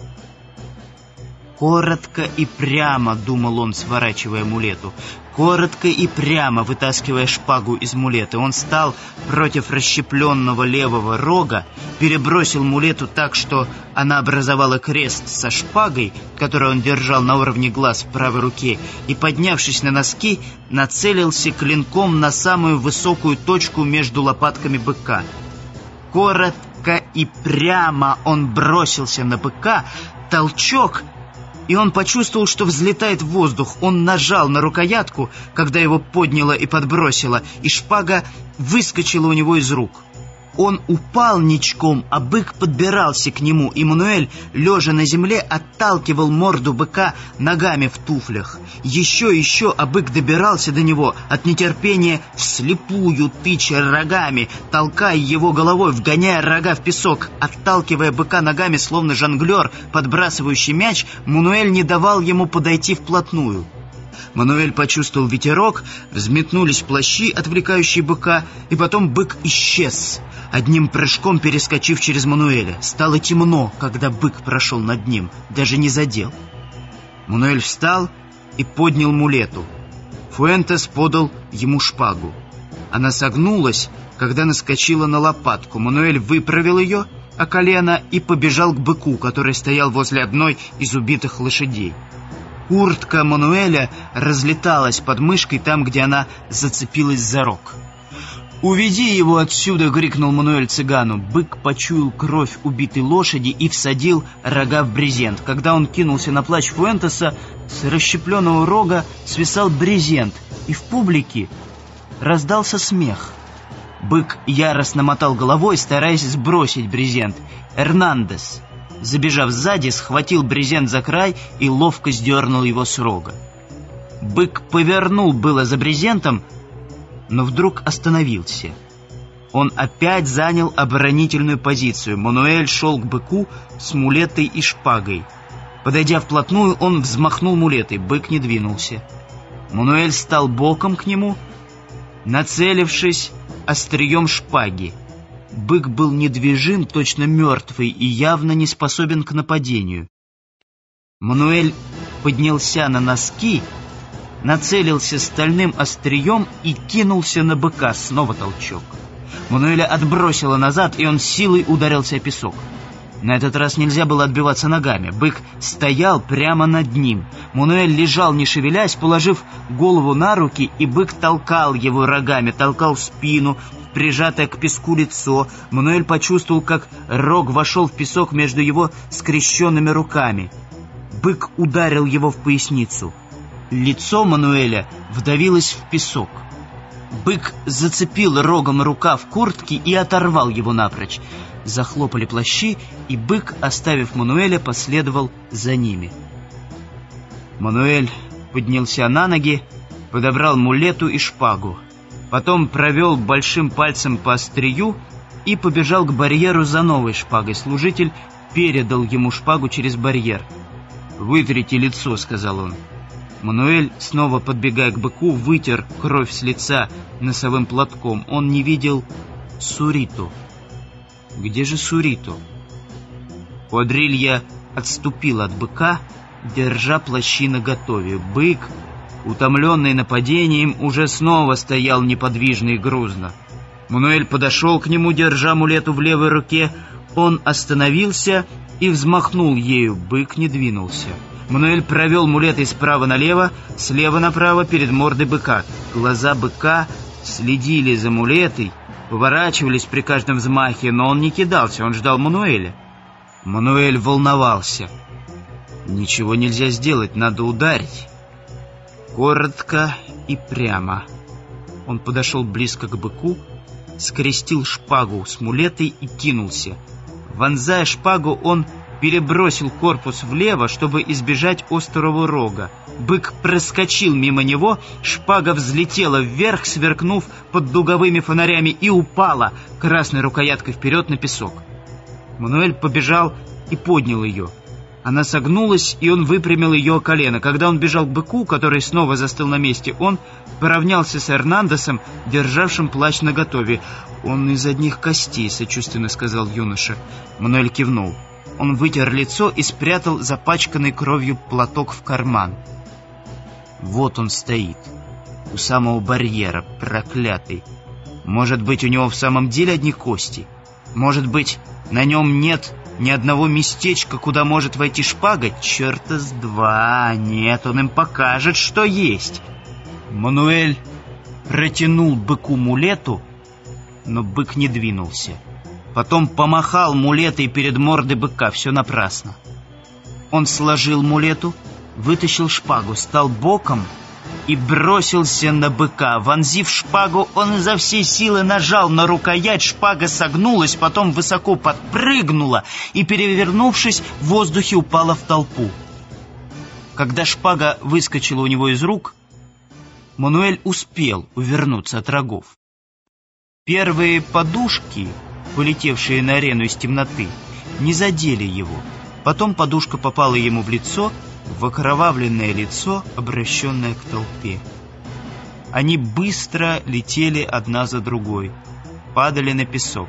«Коротко и прямо», — думал он, сворачивая мулету. Коротко и прямо, вытаскивая шпагу из мулеты, он стал против расщепленного левого рога, перебросил мулету так, что она образовала крест со шпагой, которую он держал на уровне глаз в правой руке, и, поднявшись на носки, нацелился клинком на самую высокую точку между лопатками быка. Коротко и прямо он бросился на быка, толчок, и он почувствовал, что взлетает в воздух. Он нажал на рукоятку, когда его подняло и подбросило, и шпага выскочила у него из рук. Он упал ничком, а бык подбирался к нему, и Мануэль, лежа на земле, отталкивал морду быка ногами в туфлях. Еще, а бык добирался до него от нетерпения, вслепую тыча рогами, толкая его головой, вгоняя рога в песок. Отталкивая быка ногами, словно жонглер, подбрасывающий мяч, Мануэль не давал ему подойти вплотную. Мануэль почувствовал ветерок, взметнулись плащи, отвлекающие быка, и потом бык исчез, одним прыжком перескочив через Мануэля. Стало темно, когда бык прошел над ним, даже не задел. Мануэль встал и поднял мулету. Фуэнтес подал ему шпагу. Она согнулась, когда наскочила на лопатку. Мануэль выправил ее о колено и побежал к быку, который стоял возле одной из убитых лошадей. Куртка Мануэля разлеталась под мышкой там, где она зацепилась за рог. «Уведи его отсюда!» — крикнул Мануэль цыгану. Бык почуял кровь убитой лошади и всадил рога в брезент. Когда он кинулся на плач Фуэнтеса, с расщепленного рога свисал брезент, и в публике раздался смех. Бык яростно мотал головой, стараясь сбросить брезент. Эрнандес, забежав сзади, схватил брезент за край и ловко сдернул его с рога. Бык повернул было за брезентом, но вдруг остановился. Он опять занял оборонительную позицию. Мануэль шел к быку с мулетой и шпагой. Подойдя вплотную, он взмахнул мулетой. Бык не двинулся. Мануэль стал боком к нему, нацелившись острием шпаги. Бык был недвижим, точно мертвый, и явно не способен к нападению. Мануэль поднялся на носки, нацелился стальным острием и кинулся на быка. Снова толчок. Мануэля отбросило назад, и он силой ударился о песок. На этот раз нельзя было отбиваться ногами. Бык стоял прямо над ним. Мануэль лежал, не шевелясь, положив голову на руки, и бык толкал его рогами, толкал в спину, прижатое к песку лицо. Мануэль почувствовал, как рог вошел в песок между его скрещенными руками. Бык ударил его в поясницу. Лицо Мануэля вдавилось в песок. Бык зацепил рогом рукав куртки и оторвал его напрочь. Захлопали плащи, и бык, оставив Мануэля, последовал за ними. Мануэль поднялся на ноги, подобрал мулету и шпагу. Потом провел большим пальцем по острию и побежал к барьеру за новой шпагой. Служитель передал ему шпагу через барьер. «Вытрите лицо», — сказал он. Мануэль, снова подбегая к быку, вытер кровь с лица носовым платком. Он не видел Суриту. Где же Суриту? Куадрилья отступил от быка, держа плащи наготове. Бык, утомленный нападением, уже снова стоял неподвижно и грузно. Мануэль подошел к нему, держа мулету в левой руке. Он остановился и взмахнул ею. Бык не двинулся. Мануэль провел мулетой справа налево, слева направо перед мордой быка. Глаза быка следили за мулетой, поворачивались при каждом взмахе, но он не кидался, он ждал Мануэля. Мануэль волновался. Ничего нельзя сделать, надо ударить. Коротко и прямо. Он подошел близко к быку, скрестил шпагу с мулетой и кинулся. Вонзая шпагу, он перебросил корпус влево, чтобы избежать острого рога. Бык проскочил мимо него, шпага взлетела вверх, сверкнув под дуговыми фонарями, и упала красной рукояткой вперед на песок. Мануэль побежал и поднял ее. Она согнулась, и он выпрямил ее о колено. Когда он бежал к быку, который снова застыл на месте, он поравнялся с Эрнандесом, державшим плащ наготове. «Он из одних костей», — сочувственно сказал юноша. Мануэль кивнул. Он вытер лицо и спрятал запачканный кровью платок в карман. Вот он стоит, у самого барьера, проклятый. Может быть, у него в самом деле одни кости? Может быть, на нем нет ни одного местечка, куда может войти шпага? Черта с два! Нет, он им покажет, что есть. Мануэль протянул быку мулету, но бык не двинулся. Потом помахал мулетой перед мордой быка. Все напрасно. Он сложил мулету, вытащил шпагу, стал боком и бросился на быка. Вонзив шпагу, он изо всей силы нажал на рукоять. Шпага согнулась, потом высоко подпрыгнула и, перевернувшись, в воздухе упала в толпу. Когда шпага выскочила у него из рук, Мануэль успел увернуться от рогов. Первые подушки, полетевшие на арену из темноты, не задели его. Потом подушка попала ему в лицо, в окровавленное лицо, обращенное к толпе. Они быстро летели одна за другой, падали на песок.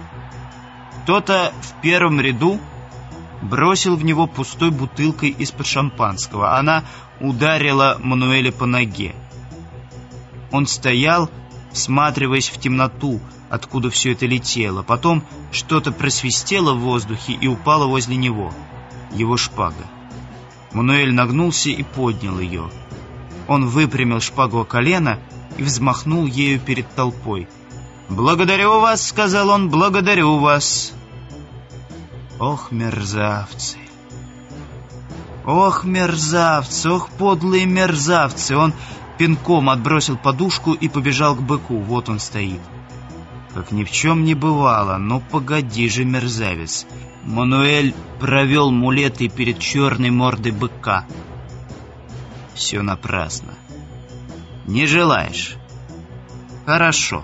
Кто-то в первом ряду бросил в него пустой бутылкой из-под шампанского. Она ударила Мануэля по ноге. Он стоял, всматриваясь в темноту, откуда все это летело. Потом что-то просвистело в воздухе и упало возле него. Его шпага. Мануэль нагнулся и поднял ее. Он выпрямил шпагу о колено и взмахнул ею перед толпой. «Благодарю вас», — сказал он, — «благодарю вас». Ох, мерзавцы! Ох, мерзавцы! Ох, подлые мерзавцы! Он пинком отбросил подушку и побежал к быку. Вот он стоит. Как ни в чем не бывало. Ну, погоди же, мерзавец. Мануэль провел мулетой перед черной мордой быка. Все напрасно. Не желаешь? Хорошо.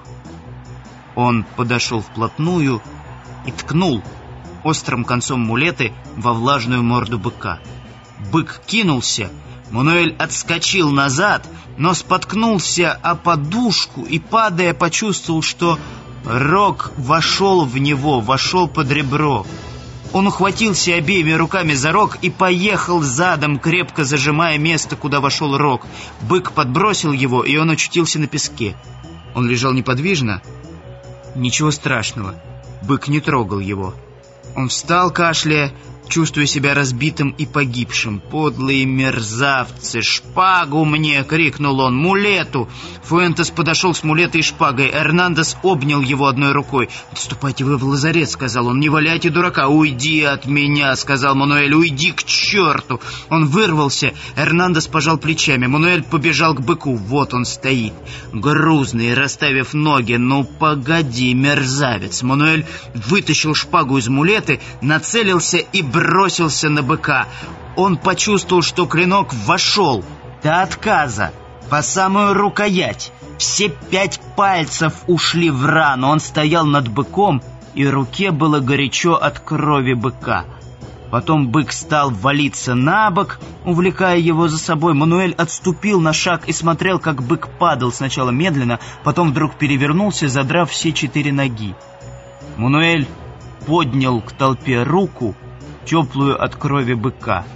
Он подошел вплотную и ткнул острым концом мулеты во влажную морду быка. Бык кинулся, Мануэль отскочил назад, но споткнулся о подушку и, падая, почувствовал, что рог вошел в него, вошел под ребро. Он ухватился обеими руками за рог и поехал задом, крепко зажимая место, куда вошел рог. Бык подбросил его, и он очутился на песке. Он лежал неподвижно. Ничего страшного, бык не трогал его. Он встал, кашляя, чувствуя себя разбитым и погибшим. «Подлые мерзавцы! Шпагу мне!» — крикнул он. «Мулету!» Фуэнтес подошел с мулетой и шпагой. Эрнандес обнял его одной рукой. «Отступайте вы в лазарет», — сказал он. «Не валяйте дурака!» «Уйди от меня!» — сказал Мануэль. «Уйди к черту!» Он вырвался. Эрнандес пожал плечами. Мануэль побежал к быку. Вот он стоит, грузный, расставив ноги. «Ну, погоди, мерзавец!» Мануэль вытащил шпагу из мулеты, нацелился и бросился на быка. Он почувствовал, что клинок вошел до отказа, по самую рукоять. Все 5 пальцев ушли в рану. Он стоял над быком, и руке было горячо от крови быка. Потом бык стал валиться на бок, увлекая его за собой. Мануэль отступил на шаг и смотрел, как бык падал сначала медленно, потом вдруг перевернулся, задрав все 4 ноги. Мануэль поднял к толпе руку, теплую от крови быка.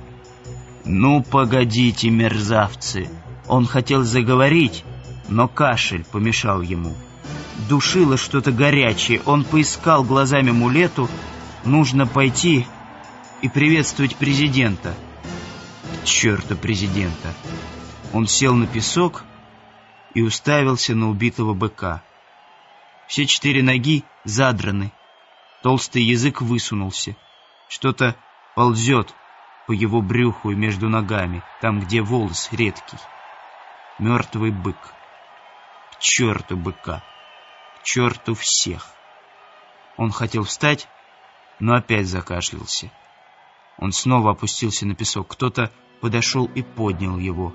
«Ну, погодите, мерзавцы!» Он хотел заговорить, но кашель помешал ему. Душило что-то горячее. Он поискал глазами мулету. Нужно пойти и приветствовать президента. К черту президента! Он сел на песок и уставился на убитого быка. Все 4 ноги задраны. Толстый язык высунулся. Что-то ползет по его брюху и между ногами, там, где волос редкий. Мертвый бык. К черту быка. К черту всех. Он хотел встать, но опять закашлялся. Он снова опустился на песок. Кто-то подошел и поднял его.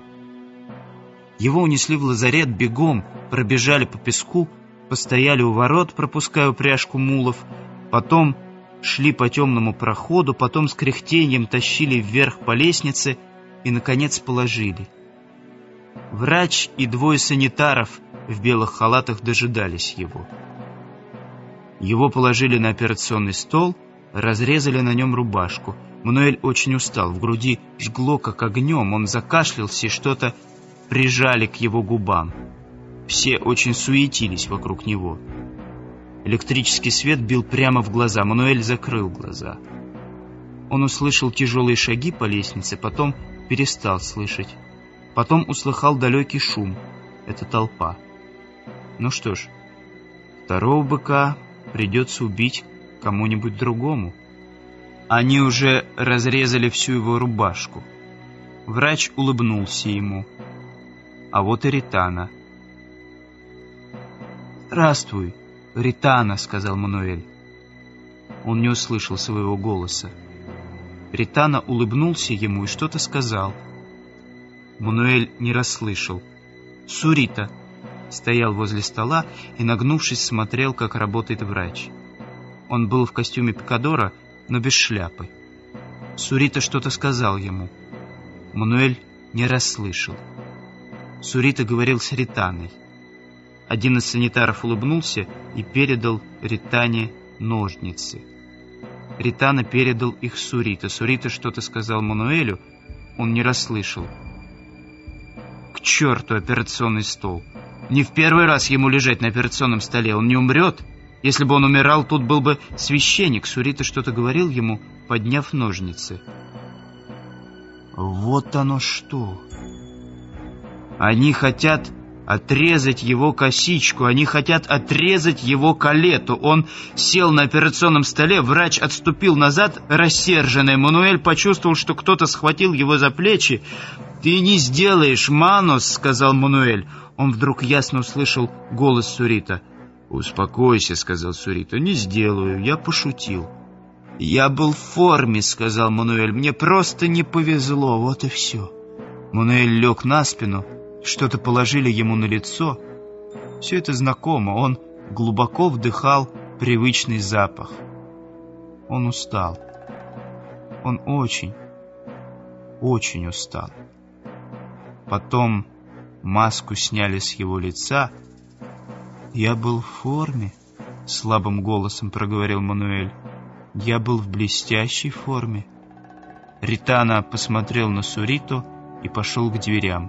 Его унесли в лазарет бегом, пробежали по песку, постояли у ворот, пропуская упряжку мулов, потом шли по темному проходу, потом с кряхтением тащили вверх по лестнице и, наконец, положили. Врач и 2 санитаров в белых халатах дожидались его. Его положили на операционный стол, разрезали на нем рубашку. Мануэль очень устал, в груди жгло как огнем, он закашлялся и что-то прижали к его губам. Все очень суетились вокруг него. Электрический свет бил прямо в глаза. Мануэль закрыл глаза. Он услышал тяжелые шаги по лестнице, потом перестал слышать. Потом услыхал далекий шум. Это толпа. Ну что ж, 2-го быка придется убить кому-нибудь другому. Они уже разрезали всю его рубашку. Врач улыбнулся ему. А вот и Ритана. «Здравствуй, Ритана», — сказал Мануэль. Он не услышал своего голоса. Ритана улыбнулся ему и что-то сказал. Мануэль не расслышал. Сурита стоял возле стола и, нагнувшись, смотрел, как работает врач. Он был в костюме пикадора, но без шляпы. Сурита что-то сказал ему. Мануэль не расслышал. Сурита говорил с Ританой. Один из санитаров улыбнулся и передал Ритане ножницы. Ритана передал их Сурита. Сурита что-то сказал Мануэлю, он не расслышал. К черту операционный стол! Не в первый раз ему лежать на операционном столе. Он не умрет. Если бы он умирал, тут был бы священник. Сурита что-то говорил ему, подняв ножницы. Вот оно что. Они хотят отрезать его косичку, они хотят отрезать его калету. Он сел на операционном столе, врач отступил назад, рассерженный. Мануэль почувствовал, что кто-то схватил его за плечи. «Ты не сделаешь, Манос», — сказал Мануэль. Он вдруг ясно услышал голос Сурита. «Успокойся», — сказал Сурита, — «не сделаю, я пошутил». «Я был в форме», — сказал Мануэль, — «мне просто не повезло, вот и все». Мануэль лег на спину, что-то положили ему на лицо. Все это знакомо, он глубоко вдыхал привычный запах. Он устал. Он очень, очень устал. Потом маску сняли с его лица. «Я был в форме», — слабым голосом проговорил Мануэль. «Я был в блестящей форме». Ритана посмотрел на Суриту и пошел к дверям.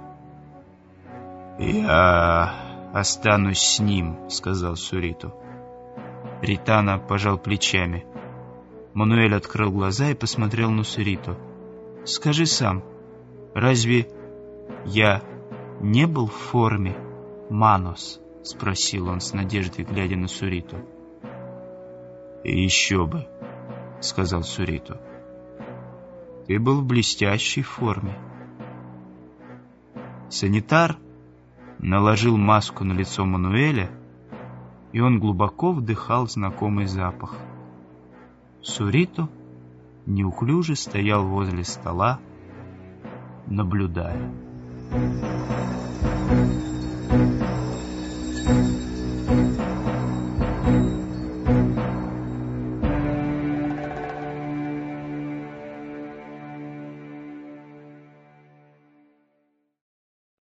«Я останусь с ним», — сказал Суриту. Ритана пожал плечами. Мануэль открыл глаза и посмотрел на Суриту. «Скажи сам, разве я не был в форме, Манос?» — спросил он с надеждой, глядя на Суриту. «Еще бы», — сказал Суриту. «Ты был в блестящей форме». Санитар наложил маску на лицо Мануэля, и он глубоко вдыхал знакомый запах. Суриту неуклюже стоял возле стола, наблюдая.